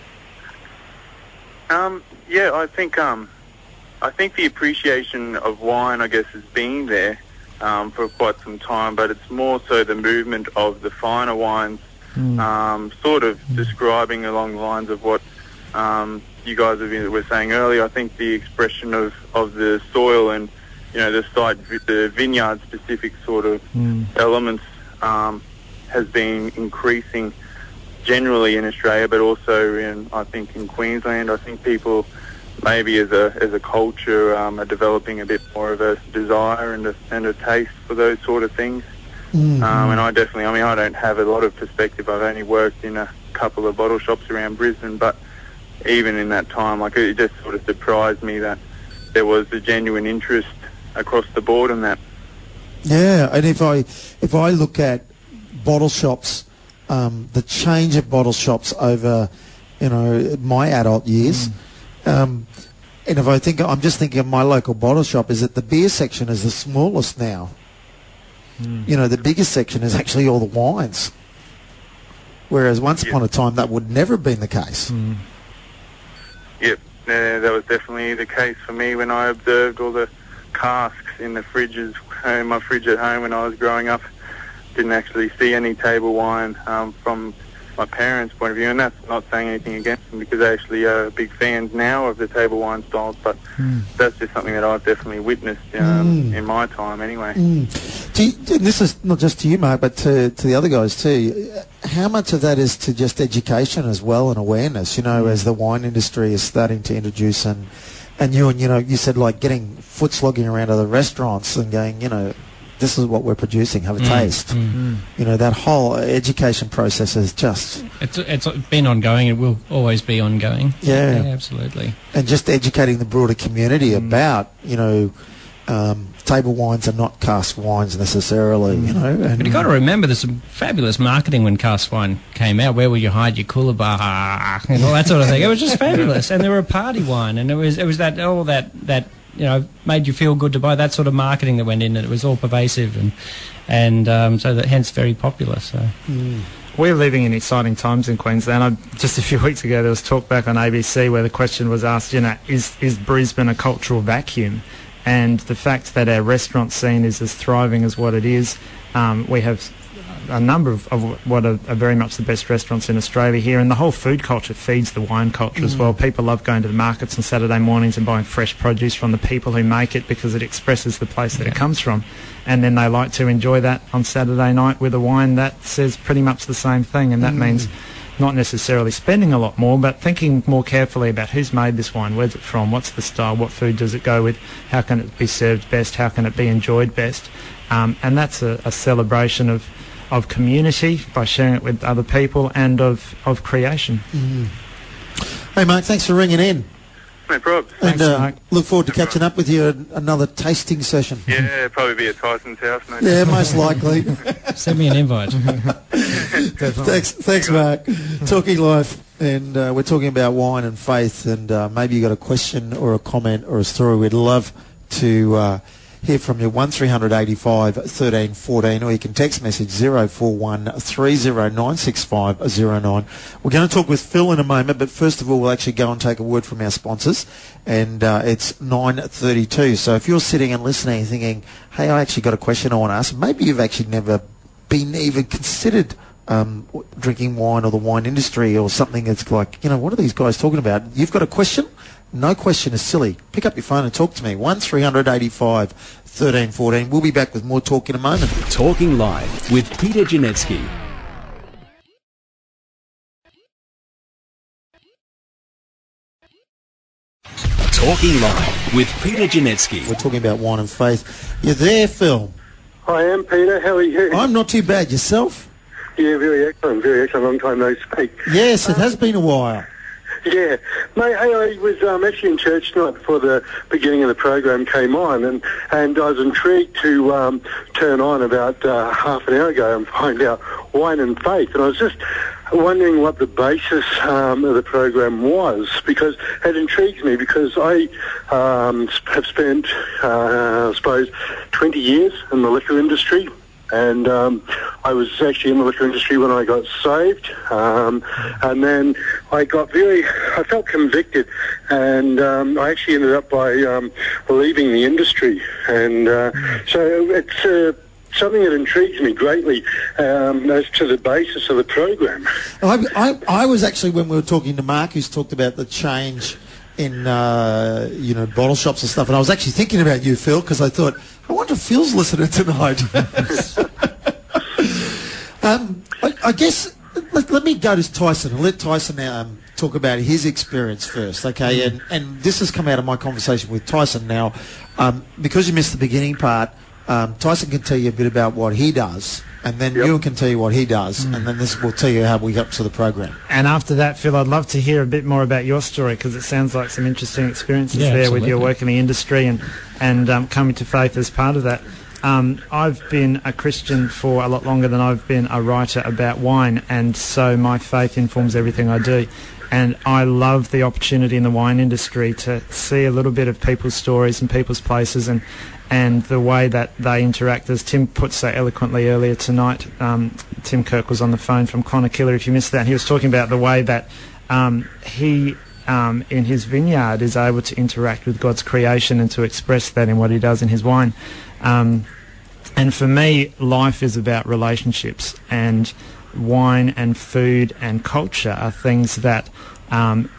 C: Um, yeah, I think um, I think the appreciation of wine, I guess, has been there um, for quite some time, but it's more so the movement of the finer wines, mm. um, sort of mm. describing along the lines of what um, you guys have been, were saying earlier. I think the expression of, of the soil and, you know, the site, the vineyard-specific sort of mm. elements um, has been increasing generally in Australia, but also in, I think, in Queensland. I think people, maybe as a as a culture, um, are developing a bit more of a desire and a, and a taste for those sort of things. Mm-hmm. Um, and I definitely, I mean, I don't have a lot of perspective. I've only worked in a couple of bottle shops around Brisbane, but even in that time, like, it just sort of surprised me that there was a genuine interest across the board in that.
B: Yeah, and if I if I look at bottle shops, um, the change of bottle shops over, you know, my adult years, mm. um, and if I think, I'm just thinking of my local bottle shop, is that the beer section is the smallest now. Mm. You know, the biggest section is actually all the wines. Whereas once yep. upon a time, that would never have been the case.
C: Mm. Yep, uh, that was definitely the case for me when I observed all the casks in the fridges, in my fridge at home when I was growing up. Didn't actually see any table wine um, from my parents' point of view, and that's not saying anything against them because they actually are big fans now of the table wine styles, but mm. that's just something that I've definitely witnessed um, mm. in my time anyway.
B: Mm. Do you, and this is not just to you, Mark, but to, to the other guys too. How much of that is to just education as well and awareness, you know, mm. as the wine industry is starting to introduce, and and you and you know, you said like getting foot slogging around other restaurants and going, you know, this is what we're producing, have a mm. taste. Mm. You know, that whole education process is just...
E: It's it's been ongoing, it will always be ongoing.
B: Yeah.
E: yeah absolutely.
B: And just educating the broader community mm. about, you know, um, table wines are not cask wines necessarily, mm. you know. And
E: but you've got to remember there's some fabulous marketing when cask wine came out. Where will you hide your cooler bar and all that sort of thing. It was just fabulous. And they were a party wine, and it was it was that all that... that you know, made you feel good to buy, that sort of marketing that went in, and it was all pervasive, and and um, so that hence very popular. So
D: mm. We're living in exciting times in Queensland. I, just a few weeks ago there was talk back on A B C where the question was asked, you know, is is Brisbane a cultural vacuum? And the fact that our restaurant scene is as thriving as what it is, um, we have a number of, of what are, are very much the best restaurants in Australia here, and the whole food culture feeds the wine culture mm. as well. People love going to the markets on Saturday mornings and buying fresh produce from the people who make it because it expresses the place that yeah. it comes from, and then they like to enjoy that on Saturday night with a wine that says pretty much the same thing, and that mm. means not necessarily spending a lot more, but thinking more carefully about who's made this wine, where's it from, what's the style, what food does it go with, how can it be served best, how can it be enjoyed best, um, and that's a, a celebration of of community by sharing it with other people, and of, of creation.
B: Mm. Hey, Mark, thanks for ringing in.
C: no problem.
B: And
D: Thanks,
B: uh,
D: Mark.
B: look forward to catching up with you at another tasting session.
C: Yeah, probably be at Tyson's house, mate.
B: Yeah, most likely.
E: Send me an invite.
B: thanks, thanks, Mark. Talking Life, and uh, we're talking about wine and faith, and uh, maybe you got a question or a comment or a story. We'd love to uh, hear from you. One three hundred eighty-five thirteen fourteen, or you can text message zero four one three zero nine six five zero nine. We're going to talk with Phil in a moment, but first of all, we'll actually go and take a word from our sponsors, and uh, it's nine thirty-two. So if you're sitting and listening, thinking, "Hey, I actually got a question I want to ask," maybe you've actually never been even considered um, drinking wine or the wine industry or something that's like, you know, what are these guys talking about? You've got a question? No question is silly. Pick up your phone and talk to me. one three hundred eighty-five thirteen fourteen. We'll be back with more talk in a moment.
A: Talking Live with Peter Janetsky. Talking Live with Peter Janetsky.
B: We're talking about wine and faith. You're there, Phil.
I: I am, Peter. How are you?
B: I'm not too bad. Yourself?
I: Yeah, very excellent. Very excellent. Long time no speak.
B: Yes, it has been a while.
I: Yeah. Mate, hey, I was um, actually in church tonight before the beginning of the program came on, and, and I was intrigued to um, turn on about uh, half an hour ago and find out wine and faith. And I was just wondering what the basis um, of the program was, because it intrigues me, because I um, have spent, uh, I suppose, twenty years in the liquor industry. And um, I was actually in the liquor industry when I got saved, um, and then I got very, I felt convicted, and um, I actually ended up by um, leaving the industry, and uh, so it's uh, something that intrigues me greatly um, as to the basis of the program.
B: I, I, I was actually, when we were talking to Mark, who's talked about the change in, uh, you know, bottle shops and stuff, and I was actually thinking about you, Phil, because I thought, I wonder if Phil's listening tonight. um, I, I guess, let, let me go to Tyson and let Tyson um, talk about his experience first, okay? And, and this has come out of my conversation with Tyson. Now, um, because you missed the beginning part, um, Tyson can tell you a bit about what he does, and then
I: Yep.
B: Ewan can tell you what he does, mm. and then this will tell you how we got to the program.
D: And after that, Phil, I'd love to hear a bit more about your story, because it sounds like some interesting experiences
E: Yeah,
D: there
E: absolutely.
D: with your work in the industry and, and um, coming to faith as part of that. Um, I've been a Christian for a lot longer than I've been a writer about wine, and so my faith informs everything I do. And I love the opportunity in the wine industry to see a little bit of people's stories and people's places, and and the way that they interact. As Tim put so eloquently earlier tonight, um, Tim Kirk was on the phone from Clonakilly, if you missed that. He was talking about the way that um, he, um, in his vineyard, is able to interact with God's creation and to express that in what he does in his wine. Um, and for me, life is about relationships, and wine and food and culture are things that um,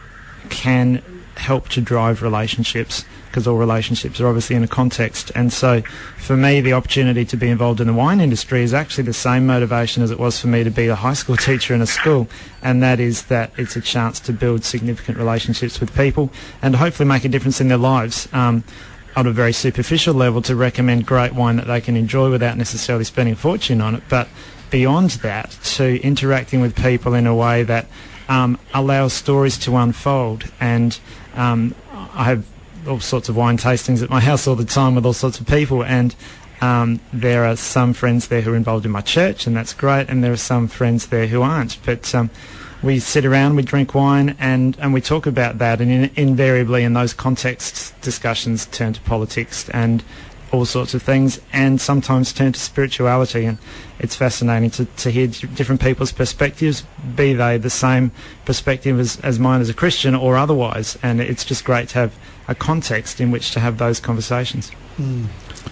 D: can help to drive relationships, because all relationships are obviously in a context. And so for me, the opportunity to be involved in the wine industry is actually the same motivation as it was for me to be a high school teacher in a school, and that is that it's a chance to build significant relationships with people and hopefully make a difference in their lives. Um, on a very superficial level, to recommend great wine that they can enjoy without necessarily spending a fortune on it, but beyond that, to interacting with people in a way that um, allows stories to unfold. And um, I have all sorts of wine tastings at my house all the time with all sorts of people, and um, there are some friends there who are involved in my church, and that's great, and there are some friends there who aren't. But um, we sit around, we drink wine, and, and we talk about that, and in, invariably in those contexts, discussions turn to politics and all sorts of things, and sometimes turn to spirituality. And it's fascinating to, to hear d- different people's perspectives, be they the same perspective as, as mine as a Christian or otherwise. And it's just great to have a context in which to have those conversations.
B: Mm.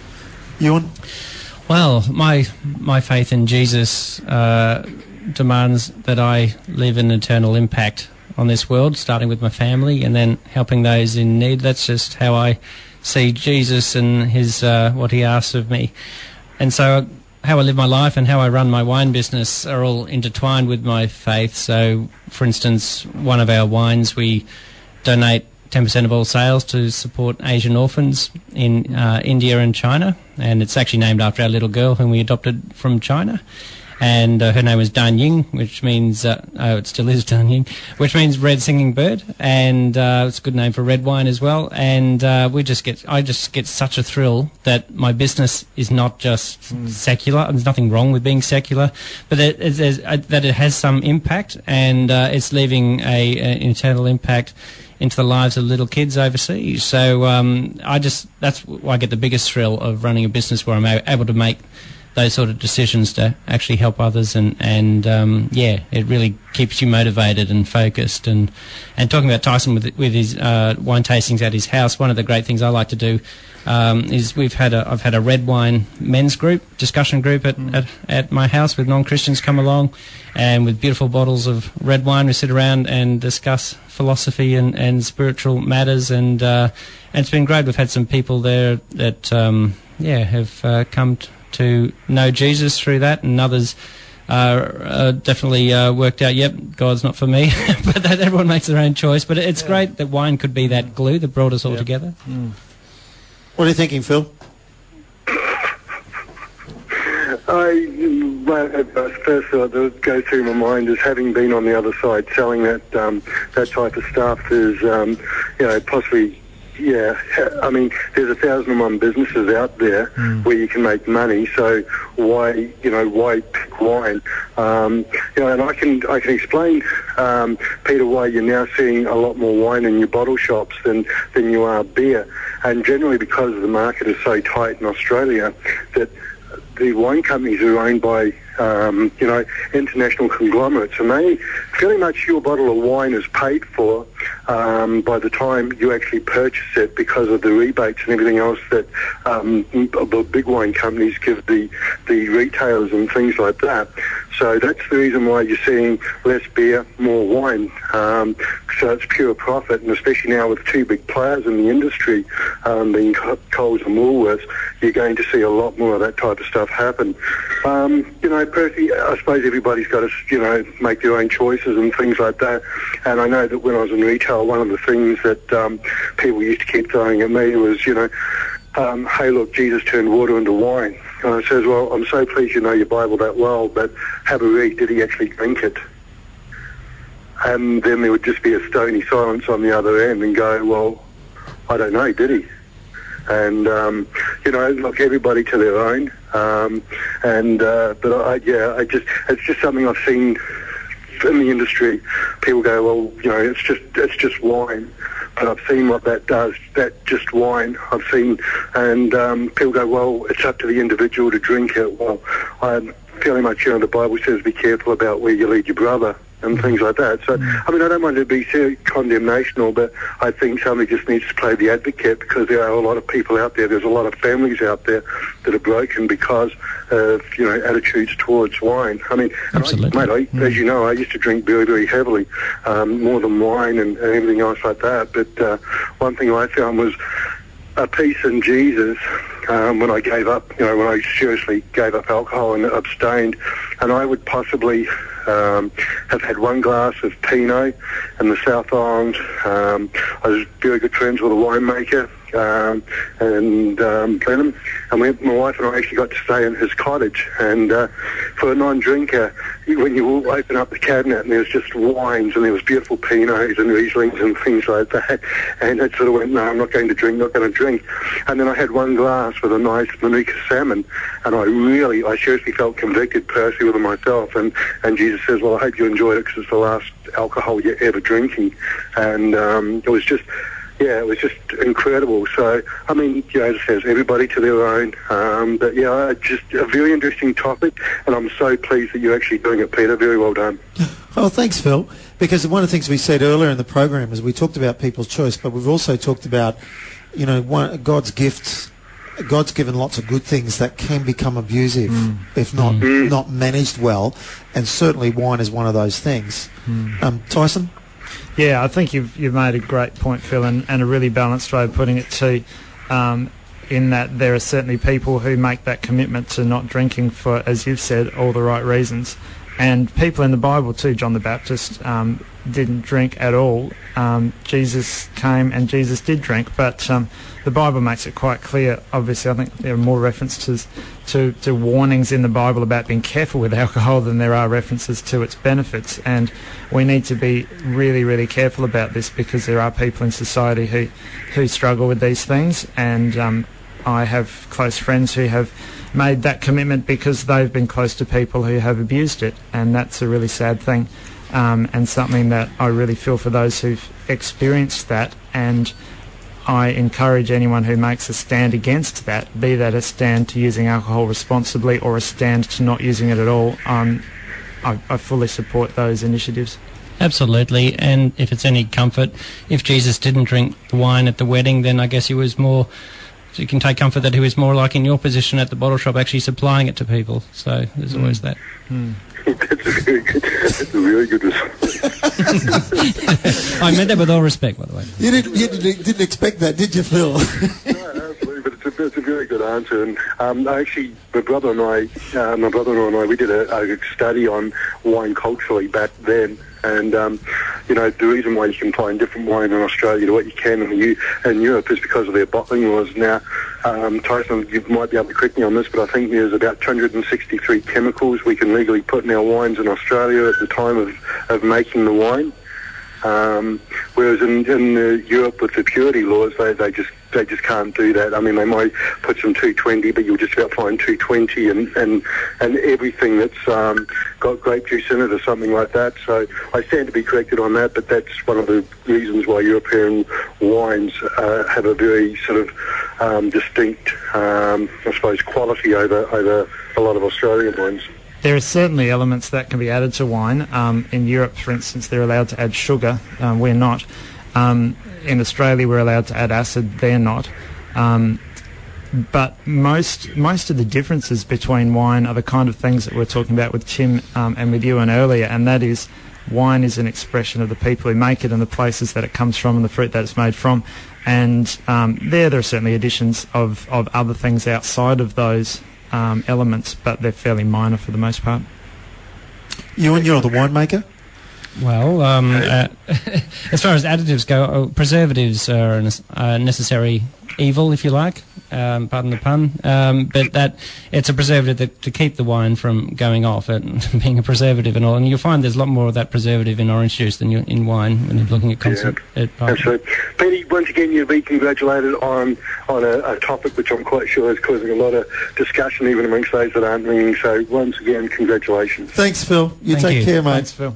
B: Ewan?
E: Well, my my faith in Jesus uh, demands that I leave an eternal impact on this world, starting with my family and then helping those in need. That's just how I see Jesus and his uh, what he asks of me. And so how I live my life and how I run my wine business are all intertwined with my faith. So, for instance, one of our wines, we donate ten percent of all sales to support Asian orphans in uh, India and China, and it's actually named after our little girl whom we adopted from China. and uh, her name was Dan Ying, which means, uh, oh, it still is Dan Ying, which means red singing bird, and uh, it's a good name for red wine as well. And uh, we just get, I just get such a thrill that my business is not just mm. secular. There's nothing wrong with being secular, but that it, uh, that it has some impact, and uh, it's leaving a, an eternal impact into the lives of little kids overseas. So um, I just, that's why I get the biggest thrill of running a business, where I'm a- able to make those sort of decisions to actually help others, and, and um, yeah, it really keeps you motivated and focused. And, and talking about Tyson with, with his uh, wine tastings at his house, one of the great things I like to do um, is we've had a, I've had a red wine men's group, discussion group at, mm. at, at my house with non-Christians come along, and with beautiful bottles of red wine we sit around and discuss philosophy and, and spiritual matters, and, uh, and it's been great. We've had some people there that um, yeah have uh, come t- to know Jesus through that, and others uh, uh, definitely uh, worked out, yep, God's not for me, but that everyone makes their own choice. But it's yeah. great that wine could be that glue that brought us all yeah. together.
B: Mm. What are you thinking, Phil?
I: I, well, the first thought that would go through my mind is, having been on the other side selling that um, that type of stuff, is, um, you know, possibly, yeah, I mean, there's a thousand and one businesses out there mm. where you can make money, so why, you know, why pick wine? Um, you know, and I can I can explain, um, Peter, why you're now seeing a lot more wine in your bottle shops than, than you are beer. And generally because the market is so tight in Australia, that the wine companies are owned by, um, you know, international conglomerates, and they, fairly much your bottle of wine is paid for um, by the time you actually purchase it, because of the rebates and everything else that um, the big wine companies give the, the retailers and things like that. So that's the reason why you're seeing less beer, more wine. Um, so it's pure profit, and especially now with two big players in the industry, um, being Coles and Woolworths, you're going to see a lot more of that type of stuff happen. Um, you know, personally, I suppose everybody's got to, you know, make their own choices and things like that. And I know that when I was in retail, one of the things that um, people used to keep throwing at me was, you know, um, hey, look, Jesus turned water into wine. And I says, well, I'm so pleased you know your Bible that well, but have a read, did he actually drink it? And then there would just be a stony silence on the other end and go, well, I don't know, did he? And, um, you know, look, everybody to their own. Um, and, uh, but I, yeah, I just, it's just something I've seen in the industry. People go, well, you know, it's just, it's just wine. But I've seen what that does, that just wine. I've seen, and um, people go, well, it's up to the individual to drink it. Well, I'm fairly much, you know, the Bible says be careful about where you lead your brother and things like that. So, I mean, I don't want to be so condemnational, but I think somebody just needs to play the advocate, because there are a lot of people out there, there's a lot of families out there that are broken because of, you know, attitudes towards wine. I mean,
E: Absolutely.
I: I, mate, I, mm. as you know, I used to drink very, very heavily, um, more than wine and, and everything else like that. But uh, one thing I found was a peace in Jesus um, when I gave up, you know, when I seriously gave up alcohol and abstained. And I would possibly um, have had one glass of Pinot in the South Island. Um, I was very good friends with a winemaker, um, and um, Glenham, and we, my wife and I actually got to stay in his cottage. And uh, for a non-drinker, when you open up the cabinet and there's just wines, and there was beautiful Pinots and Rieslings and things like that, and it sort of went, no, I'm not going to drink, not going to drink. And then I had one glass with a nice Manuka salmon, and I really, I seriously felt convicted personally with myself. And, and Jesus says, well, I hope you enjoyed it, because it's the last alcohol you're ever drinking. And um, it was just, yeah, it was just incredible. So, I mean, you know, as it says, everybody to their own. Um, but, yeah, just a very interesting topic, and I'm so pleased that you're actually doing it, Peter. Very well done.
B: Oh, thanks, Phil. Because one of the things we said earlier in the program is we talked about people's choice, but we've also talked about, you know, one, God's gifts. God's given lots of good things that can become abusive mm. if not mm. not managed well, and certainly wine is one of those things. Mm. Um, Tyson?
D: Yeah, I think you've you've made a great point, Phil, and, and a really balanced way of putting it too, um, in that there are certainly people who make that commitment to not drinking for, as you've said, all the right reasons. And people in the Bible too, John the Baptist um, didn't drink at all. Um, Jesus came and Jesus did drink, but um, the Bible makes it quite clear. Obviously, I think there are more references to, to warnings in the Bible about being careful with alcohol than there are references to its benefits. And we need to be really, really careful about this, because there are people in society who, who struggle with these things. And um, I have close friends who have made that commitment because they've been close to people who have abused it, and that's a really sad thing, um, and something that I really feel for those who've experienced that. And I encourage anyone who makes a stand against that, be that a stand to using alcohol responsibly or a stand to not using it at all, um, I, I fully support those initiatives.
E: Absolutely, and if it's any comfort, if Jesus didn't drink the wine at the wedding, then I guess he was more... So you can take comfort that he was more like in your position at the bottle shop, actually supplying it to people. So there's mm. always that.
D: Mm.
I: That's a very good, that's a very good response.
E: I meant that with all respect, by the way.
B: You didn't, you didn't, didn't expect that, did you, Phil?
I: No, absolutely, but it's a, it's a very good answer. And um, actually, my brother and I, uh, my brother-in-law and I, we did a, a study on wine culturally back then. And, um, you know, the reason why you can find different wine in Australia to what you can in, the U- in Europe is because of their bottling laws. Now, um, Tyson, you might be able to correct me on this, but I think there's about two hundred sixty-three chemicals we can legally put in our wines in Australia at the time of, of making the wine. Um, whereas in, in uh, Europe with the purity laws, they, they just they just can't do that. I mean, they might put some two twenty, but you'll just about find two twenty and, and, and everything that's um, got grape juice in it or something like that. So I stand to be corrected on that, but that's one of the reasons why European wines uh, have a very sort of um, distinct, um, I suppose, quality over, over a lot of Australian wines.
D: There are certainly elements that can be added to wine. Um, in Europe, for instance, they're allowed to add sugar. Um, we're not. Um, in Australia, we're allowed to add acid. They're not. Um, but most most of the differences between wine are the kind of things that we're talking about with Tim um, and with you and earlier, and that is wine is an expression of the people who make it and the places that it comes from and the fruit that it's made from. And um, there, there are certainly additions of, of other things outside of those Um, elements, but they're fairly minor for the most part.
B: You and you're the winemaker?
E: Well, um, uh, as far as additives go, uh, preservatives are a uh, necessary evil, if you like. Um, pardon the pun. Um, but that it's a preservative that, to keep the wine from going off and being a preservative and all. And you'll find there's a lot more of that preservative in orange juice than you, in wine when you're looking at constant.
I: Yeah, absolutely. Petey, once again, you'll be congratulated on on a, a topic which I'm quite sure is causing a lot of discussion even amongst those that aren't ringing. So once again, congratulations.
B: Thanks, Phil. You
E: Thank
B: take
E: you.
B: care, mate.
D: Thanks, Phil.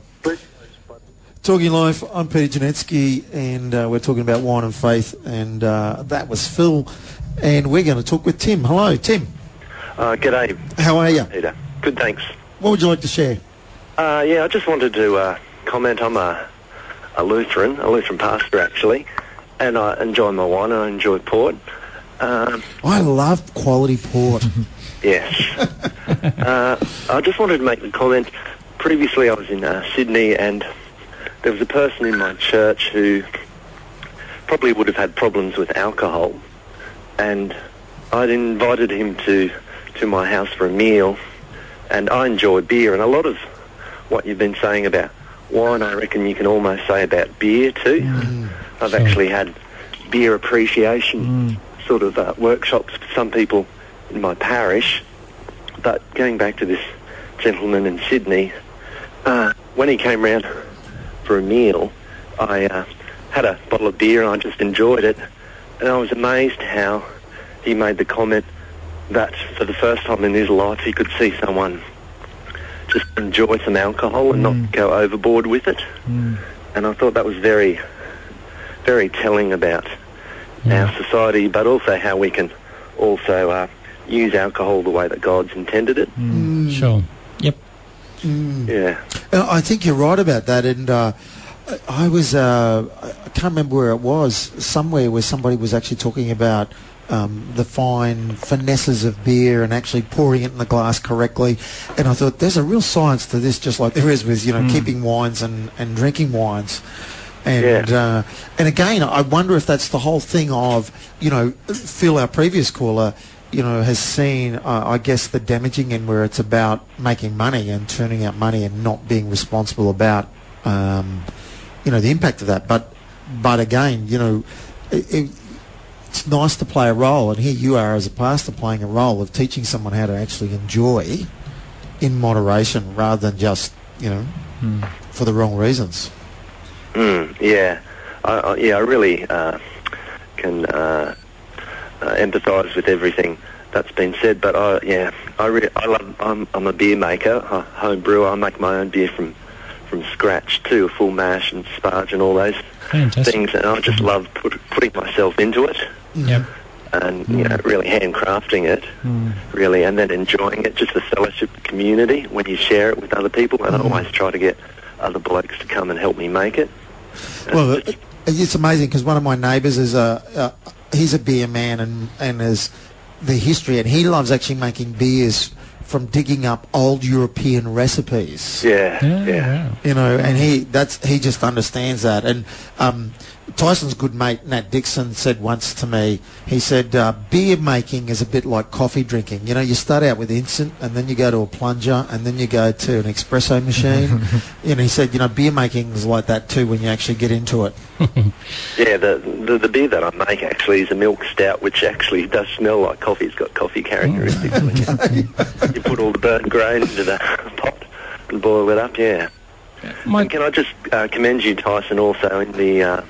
B: Talking Life, I'm Peter Janetsky, and uh, we're talking about wine and faith, and uh, that was Phil, and we're going to talk with Tim. Hello, Tim.
J: Uh, g'day.
B: How are you?
J: Peter. Good, thanks.
B: What would you like to share?
J: Uh, yeah, I just wanted to uh, comment. I'm a, a Lutheran, a Lutheran pastor, actually, and I enjoy my wine. I enjoy port. Um,
B: I love quality port.
J: yes. uh, I just wanted to make the comment. Previously, I was in uh, Sydney, and there was a person in my church who probably would have had problems with alcohol, and I'd invited him to, to my house for a meal, and I enjoy beer, and a lot of what you've been saying about wine, I reckon you can almost say about beer too. Mm, I've sure. actually had beer appreciation mm. sort of uh, workshops for some people in my parish, but going back to this gentleman in Sydney, uh, when he came round for a meal, I uh, had a bottle of beer and I just enjoyed it, and I was amazed how he made the comment that for the first time in his life he could see someone just enjoy some alcohol and mm. not go overboard with it. Mm. And I thought that was very, very telling about yeah. our society, but also how we can also uh, use alcohol the way that God's intended it.
E: Mm. Sure. Yep.
B: Mm.
J: Yeah.
B: I think you're right about that, and uh, I was, uh, I can't remember where it was, somewhere where somebody was actually talking about um, the fine finesses of beer and actually pouring it in the glass correctly, and I thought there's a real science to this, just like there is with, you know, mm. keeping wines and, and drinking wines. And yeah. uh, and again, I wonder if that's the whole thing of, you know, Phil, our previous caller, you know, has seen, uh, I guess, the damaging end where it's about making money and turning out money and not being responsible about, um, you know, the impact of that. But, but again, you know, it, it, it's nice to play a role, and here you are as a pastor playing a role of teaching someone how to actually enjoy in moderation rather than just, you know, mm. for the wrong reasons.
J: Mm, yeah, I, I, yeah, I really uh, can uh, uh, empathise with everything that's been said. But I, yeah, I really, I love. I'm, I'm a beer maker, a home brewer. I make my own beer from from scratch too, a full mash and sparge and all those
E: Fantastic.
J: things, and I just love put, putting myself into it.
E: Yep.
J: And you know, really handcrafting it, mm. really, and then enjoying it. Just the fellowship, the community when you share it with other people. And mm. I always try to get other blokes to come and help me make it.
B: Well, it's, it's amazing because one of my neighbours is a, a he's a beer man and and has the history, and he loves actually making beers from digging up old European recipes.
J: Yeah,
E: yeah,
J: yeah.
B: You know, and he that's he just understands that. And um, Tyson's good mate Nat Dixon said once to me, he said, uh, beer making is a bit like coffee drinking. You know, you start out with instant, and then you go to a plunger, and then you go to an espresso machine. You know, he said, you know, beer making is like that too when you actually get into it.
J: Yeah, the, the the beer that I make actually is a milk stout, which actually does smell like coffee. It's got coffee characteristics. Oh, you put all the burnt grain into the pot and boil it up, yeah.
E: My
J: and can I just uh, commend you, Tyson, also in the... Uh,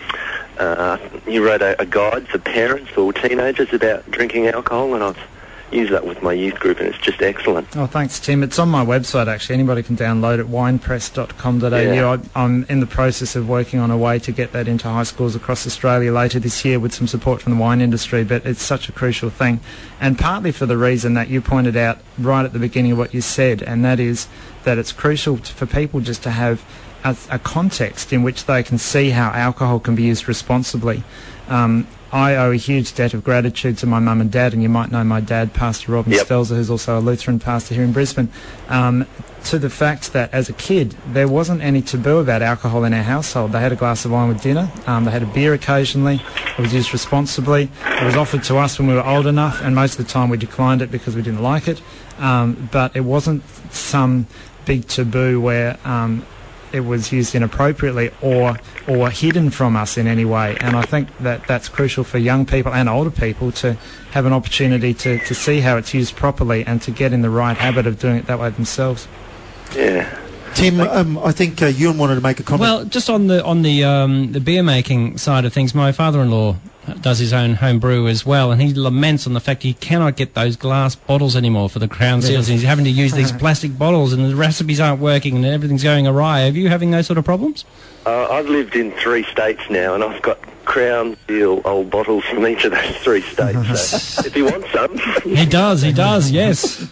J: uh, you wrote a, a guide for parents or teenagers about drinking alcohol, and I've used that with my youth group, and it's just excellent.
D: Oh, thanks, Tim. It's on my website, actually. Anybody can download it, winepress dot com dot a u.
J: Yeah.
D: I, I'm in the process of working on a way to get that into high schools across Australia later this year with some support from the wine industry, but it's such a crucial thing. And partly for the reason that you pointed out right at the beginning of what you said, and that is that it's crucial to, for people just to have a, a context in which they can see how alcohol can be used responsibly. Um, I owe a huge debt of gratitude to my mum and dad, and you might know my dad, Pastor Robin
J: Yep.
D: Stelzer, who's also a Lutheran pastor here in Brisbane, um, to the fact that as a kid there wasn't any taboo about alcohol in our household. They had a glass of wine with dinner, um, they had a beer occasionally, it was used responsibly, it was offered to us when we were old enough, and most of the time we declined it because we didn't like it, um, but it wasn't some big taboo where um, it was used inappropriately or or hidden from us in any way. And I think that that's crucial for young people and older people to have an opportunity to, to see how it's used properly and to get in the right habit of doing it that way themselves.
J: Yeah.
B: Tim, um, I think uh, Ewan wanted to make a comment.
E: Well, just on the on the um, the beer making side of things, my father-in-law does his own home brew as well, and he laments on the fact he cannot get those glass bottles anymore for the Crown Seals. He's having to use these plastic bottles, and the recipes aren't working, and everything's going awry. Are you having those sort of problems?
J: Uh, I've lived in three states now, and I've got Crown Seal old bottles from each of those three states. So if you want some,
E: he does. He does. Yes.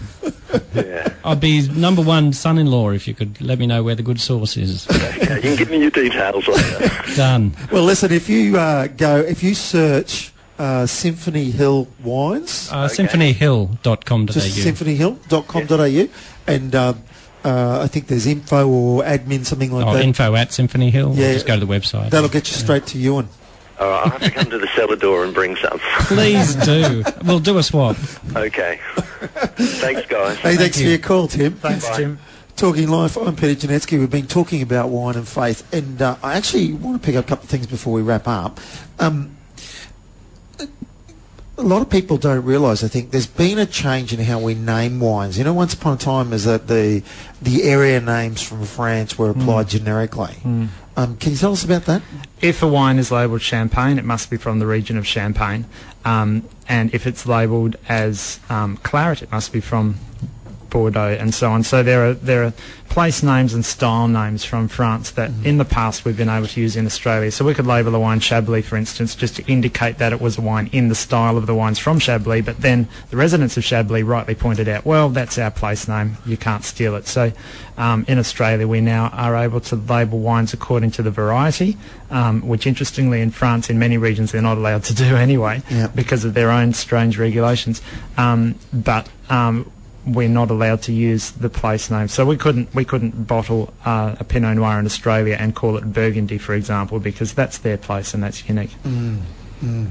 J: Yeah.
E: I'd be his number one son-in-law if you could let me know where the good source is.
J: Okay, you can give me your details later.
E: Done.
B: Well, listen, if you uh, go, if you search uh, Symphony Hill Wines,
E: Uh,
J: Okay.
E: symphony hill dot com dot a u.
B: just symphony hill dot com dot a u, and um, uh, I think there's info or admin, something like
E: Oh,
B: that.
E: info at Symphony Hill.
B: Yeah.
E: Or just go to the website.
B: That'll get you straight to Ewan.
J: All right, I'll have to come to the cellar door and bring some.
E: Please do. We'll do a swap.
J: Okay. Thanks, guys.
B: Hey, thanks
E: you.
B: for your call, Tim.
D: Thanks,
J: Bye.
D: Tim.
B: Talking Life, I'm Peter Janetsky. We've been talking about wine and faith, and uh, I actually want to pick up a couple of things before we wrap up. Um, a lot of people don't realise, I think, there's been a change in how we name wines. You know, once upon a time is that the the area names from France were applied mm. generically. Mm. Um, can you tell us about that?
D: If a wine is labelled Champagne, it must be from the region of Champagne. Um, and if it's labelled as um, Claret, it must be from Bordeaux and so on. So there are there are place names and style names from France that mm. in the past we've been able to use in Australia. So we could label a wine Chablis, for instance, just to indicate that it was a wine in the style of the wines from Chablis, but then the residents of Chablis rightly pointed out, well, that's our place name, you can't steal it. So um, in Australia we now are able to label wines according to the variety, um, which interestingly in France in many regions they're not allowed to do anyway
B: Yep.
D: because of their own strange regulations. Um, but um, we're not allowed to use the place name, so we couldn't we couldn't bottle uh, a Pinot Noir in Australia and call it Burgundy, for example, because that's their place and that's unique.
B: Mm. Mm.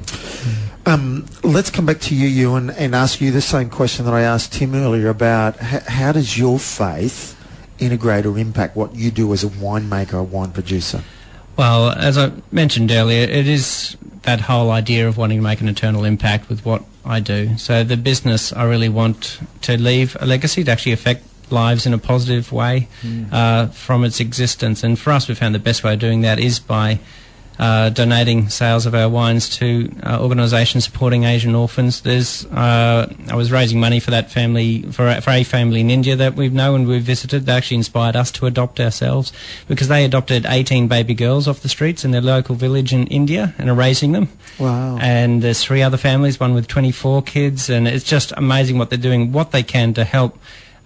B: Um, let's come back to you, Ewan, and ask you the same question that I asked Tim earlier about h- how does your faith integrate or impact what you do as a winemaker or wine producer?
E: Well, as I mentioned earlier, it is that whole idea of wanting to make an eternal impact with what I do. So the business, I really want to leave a legacy to actually affect lives in a positive way mm. uh, from its existence. And for us, we found the best way of doing that is by Uh, donating sales of our wines to uh, organisations supporting Asian orphans. There's, uh, I was raising money for that family, for a, for a family in India that we know and we've visited. They actually inspired us to adopt ourselves because they adopted eighteen baby girls off the streets in their local village in India and are raising them.
B: Wow.
E: And there's three other families, one with twenty-four kids, and it's just amazing what they're doing, what they can to help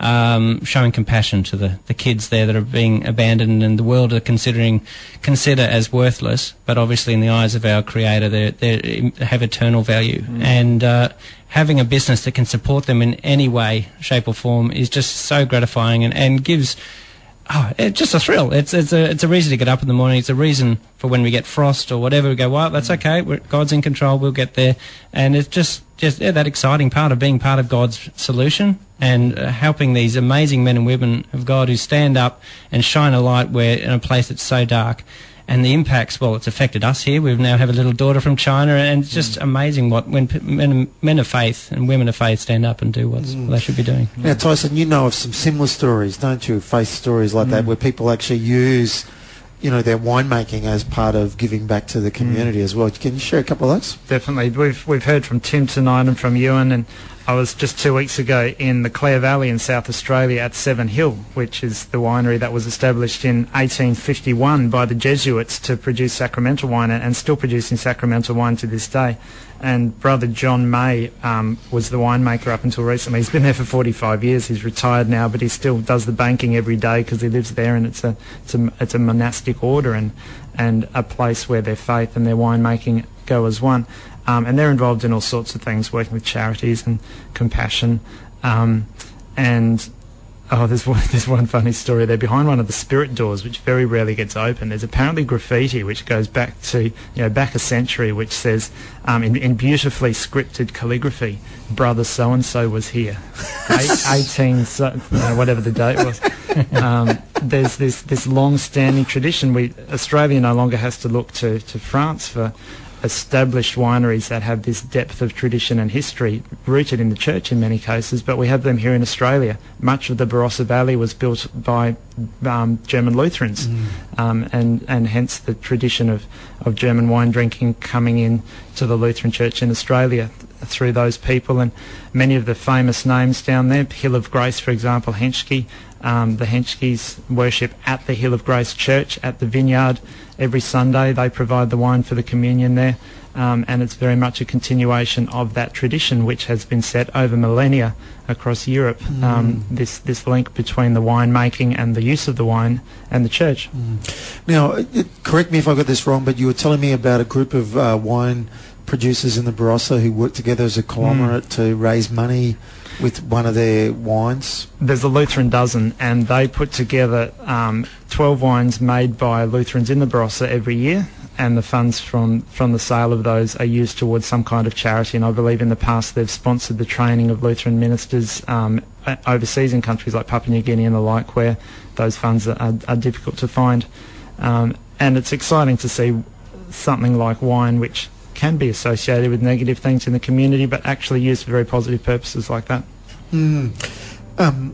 E: Um, showing compassion to the, the kids there that are being abandoned and the world are considering consider as worthless, but obviously in the eyes of our Creator they they have eternal value. Mm. And uh, having a business that can support them in any way, shape or form is just so gratifying and, and gives oh, it's just a thrill. It's it's a it's a reason to get up in the morning. It's a reason for when we get frost or whatever we go, well, that's okay. We're, God's in control. We'll get there. And it's just just yeah, that exciting part of being part of God's solution and uh, helping these amazing men and women of God who stand up and shine a light where in a place that's so dark. And the impacts, well, it's affected us here. We now have a little daughter from China, and it's just mm. amazing what when p- men, men of faith and women of faith stand up and do what mm. they should be doing.
B: Now, Tyson, you know of some similar stories, don't you? Faith stories like mm. that, where people actually use, you know, their winemaking as part of giving back to the community mm. as well. Can you share a couple of those?
D: Definitely. We've we've heard from Tim tonight and from Ewan, and I was just two weeks ago in the Clare Valley in South Australia at Seven Hill, which is the winery that was established in eighteen fifty-one by the Jesuits to produce sacramental wine, and still producing sacramental wine to this day. And Brother John May um, was the winemaker up until recently. He's been there for forty-five years. He's retired now, but he still does the banking every day because he lives there, and it's a it's a it's a monastic order and and a place where their faith and their winemaking go as one. Um, and they're involved in all sorts of things, working with charities and compassion. Um, and, oh, there's one, there's one funny story there. Behind one of the spirit doors, which very rarely gets open, there's apparently graffiti which goes back to, you know, back a century, which says, um, in, in beautifully scripted calligraphy, Brother so-and-so was here. Eight, eighteen, so, you know, whatever the date was. Um, there's this, this long-standing tradition. We Australia no longer has to look to, to France for established wineries that have this depth of tradition and history rooted in the church in many cases, but we have them here in Australia. Much of the Barossa Valley was built by um, German Lutherans, mm. um, and, and hence the tradition of, of German wine drinking coming in to the Lutheran Church in Australia through those people. And many of the famous names down there, Hill of Grace, for example, Henschke, um, the Henschkes worship at the Hill of Grace Church at the vineyard every Sunday. They provide the wine for the communion there, um, and it's very much a continuation of that tradition which has been set over millennia across Europe, mm. um, this, this link between the winemaking and the use of the wine and the church.
B: Mm. Now, it, correct me if I got this wrong, but you were telling me about a group of uh, wine producers in the Barossa who worked together as a conglomerate mm. to raise money with one of their wines.
D: There's a Lutheran dozen, and they put together um, twelve wines made by Lutherans in the Barossa every year, and the funds from, from the sale of those are used towards some kind of charity. And I believe in the past they've sponsored the training of Lutheran ministers um, overseas in countries like Papua New Guinea and the like, where those funds are, are, are difficult to find. Um, and it's exciting to see something like wine, which can be associated with negative things in the community, but actually used for very positive purposes like that.
B: Mm. Um,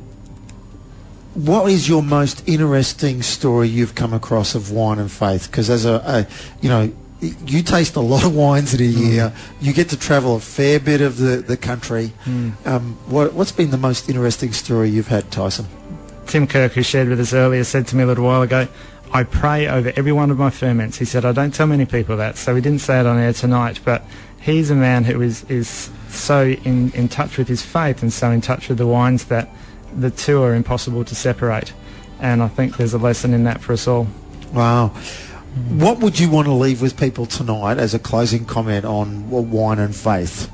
B: what is your most interesting story you've come across of wine and faith? Because as a, a, you know, you taste a lot of wines in a year. Mm. You get to travel a fair bit of the, the country. Mm. Um, what, what's been the most interesting story you've had, Tyson?
D: Tim Kirk, who shared with us earlier, said to me a little while ago, I pray over every one of my ferments. He said, I don't tell many people that, so we didn't say it on air tonight, but he's a man who is, is so in, in touch with his faith and so in touch with the wines that the two are impossible to separate. And I think there's a lesson in that for us all.
B: Wow. What would you want to leave with people tonight as a closing comment on wine and faith?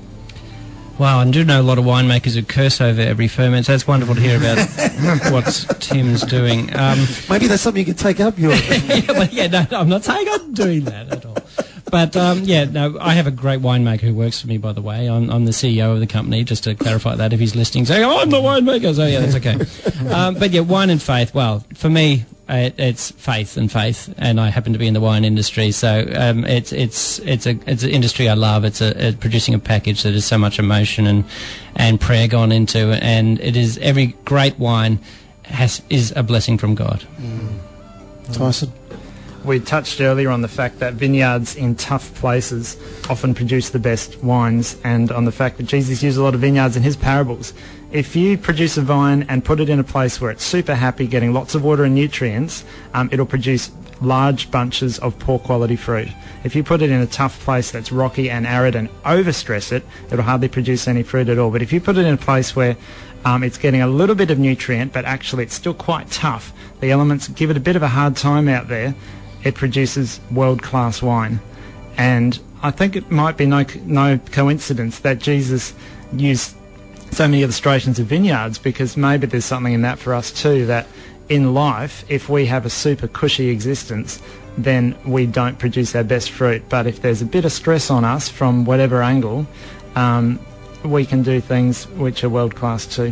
E: Wow, I do know a lot of winemakers who curse over every ferment, so it's wonderful to hear about what Tim's doing. Um,
B: Maybe that's something you can take up, your
E: yeah, well, yeah, no, no, I'm not saying I'm doing that at all. But um, yeah, no, I have a great winemaker who works for me, by the way. I'm, I'm the C E O of the company, just to clarify that if he's listening, saying, oh, I'm the winemaker. So yeah, that's okay. Um, but yeah, wine and faith. Well, for me, it, it's faith and faith, and I happen to be in the wine industry, so um, it's it's it's a it's an industry I love. It's a, a producing a package that has so much emotion and and prayer gone into, and it is every great wine has is a blessing from God.
B: Mm. Tyson?
D: We touched earlier on the fact that vineyards in tough places often produce the best wines, and on the fact that Jesus used a lot of vineyards in his parables. If you produce a vine and put it in a place where it's super happy, getting lots of water and nutrients, um, it'll produce large bunches of poor quality fruit. If you put it in a tough place that's rocky and arid and overstress it, it'll hardly produce any fruit at all. But if you put it in a place where um, it's getting a little bit of nutrient, but actually it's still quite tough, the elements give it a bit of a hard time out there, it produces world-class wine. And I think it might be no, no coincidence that Jesus used so many illustrations of vineyards, because maybe there's something in that for us too, that in life, if we have a super cushy existence, then we don't produce our best fruit. But if there's a bit of stress on us from whatever angle, um, we can do things which are world-class too.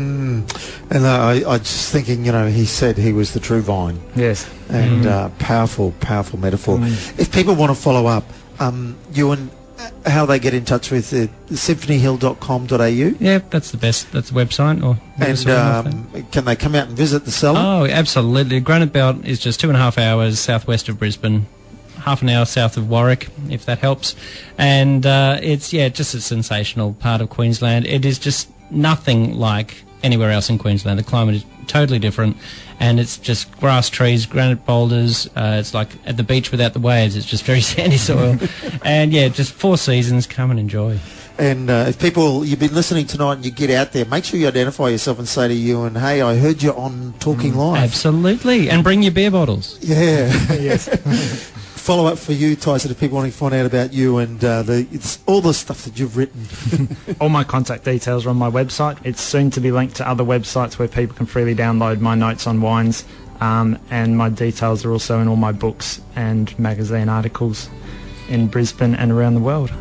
B: Mm. And uh, I, I just thinking, you know, he said he was the true vine.
D: Yes.
B: And
D: mm.
B: uh, powerful, powerful metaphor.
D: Mm.
B: If people want to follow up, um, Ewan, how they get in touch with uh, symphony hill dot com dot a u?
E: Yeah, that's the best. That's the website. Or
B: and um, can they come out and visit the cellar?
E: Oh, absolutely. Granite Belt is just two and a half hours southwest of Brisbane, half an hour south of Warwick, if that helps. And uh, it's, yeah, just a sensational part of Queensland. It is just nothing like anywhere else in Queensland. The climate is totally different, and it's just grass, trees, granite boulders. Uh, it's like at the beach without the waves. It's just very sandy soil. And yeah, just four seasons. Come and enjoy.
B: And uh, if people, you've been listening tonight and you get out there, make sure you identify yourself and say to you, and hey, I heard you on Talking
E: Mm,
B: Live.
E: Absolutely. And bring your beer bottles.
B: Yeah.
D: Yes.
B: Follow up for you, Tyson, if people want to find out about you and uh, the it's all the stuff that you've written.
D: All my contact details are on my website. It's soon to be linked to other websites where people can freely download my notes on wines, um, and my details are also in all my books and magazine articles in Brisbane and around the world.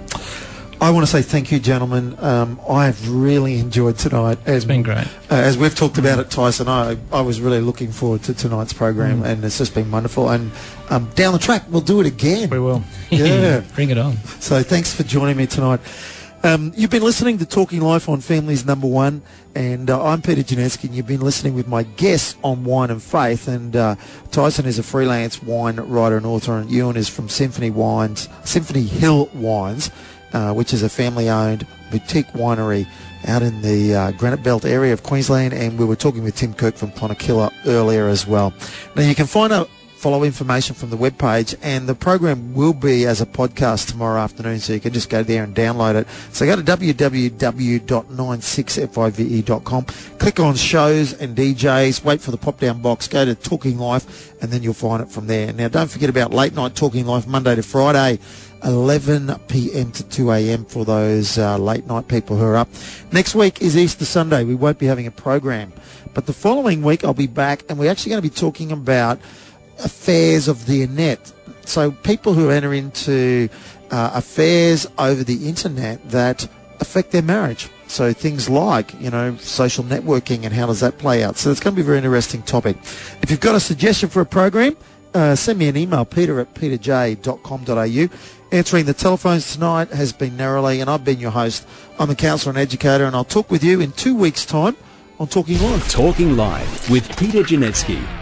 B: I want to say thank you, gentlemen. Um, I've really enjoyed tonight. And,
E: It's been great.
B: Uh, as we've talked about it, Tyson, I, I was really looking forward to tonight's program, mm. and it's just been wonderful. And um, down the track, we'll do it again.
D: We will.
B: Yeah.
E: Bring it on.
B: So thanks for joining me tonight. Um, you've been listening to Talking Life on Families Number One, and uh, I'm Peter Janetsky, and you've been listening with my guests on Wine and Faith. And uh, Tyson is a freelance wine writer and author, and Ewan is from Symphony Wines, Symphony Hill Wines, uh, which is a family-owned boutique winery out in the uh, Granite Belt area of Queensland. And we were talking with Tim Kirk from Clonakilla earlier as well. Now you can find out follow information from the webpage, and the program will be as a podcast tomorrow afternoon, so you can just go there and download it. So go to w w w dot nine six five dot com, click on shows and D Js, wait for the pop-down box, go to Talking Life, and then you'll find it from there. Now don't forget about Late Night Talking Life, Monday to Friday, eleven p m to two a m for those uh, late night people who are up. Next week is Easter Sunday. We won't be having a program, but the following week I'll be back, and we're actually going to be talking about affairs of the internet. So people who enter into uh, affairs over the internet that affect their marriage. So things like, you know, social networking and how does that play out. So it's going to be a very interesting topic. If you've got a suggestion for a program, uh, send me an email, peter at peter j dot com dot a u. Answering the telephones tonight has been Narrowly, and I've been your host. I'm a counsellor and educator, and I'll talk with you in two weeks' time on Talking Live.
A: Talking Live with Peter Janetsky.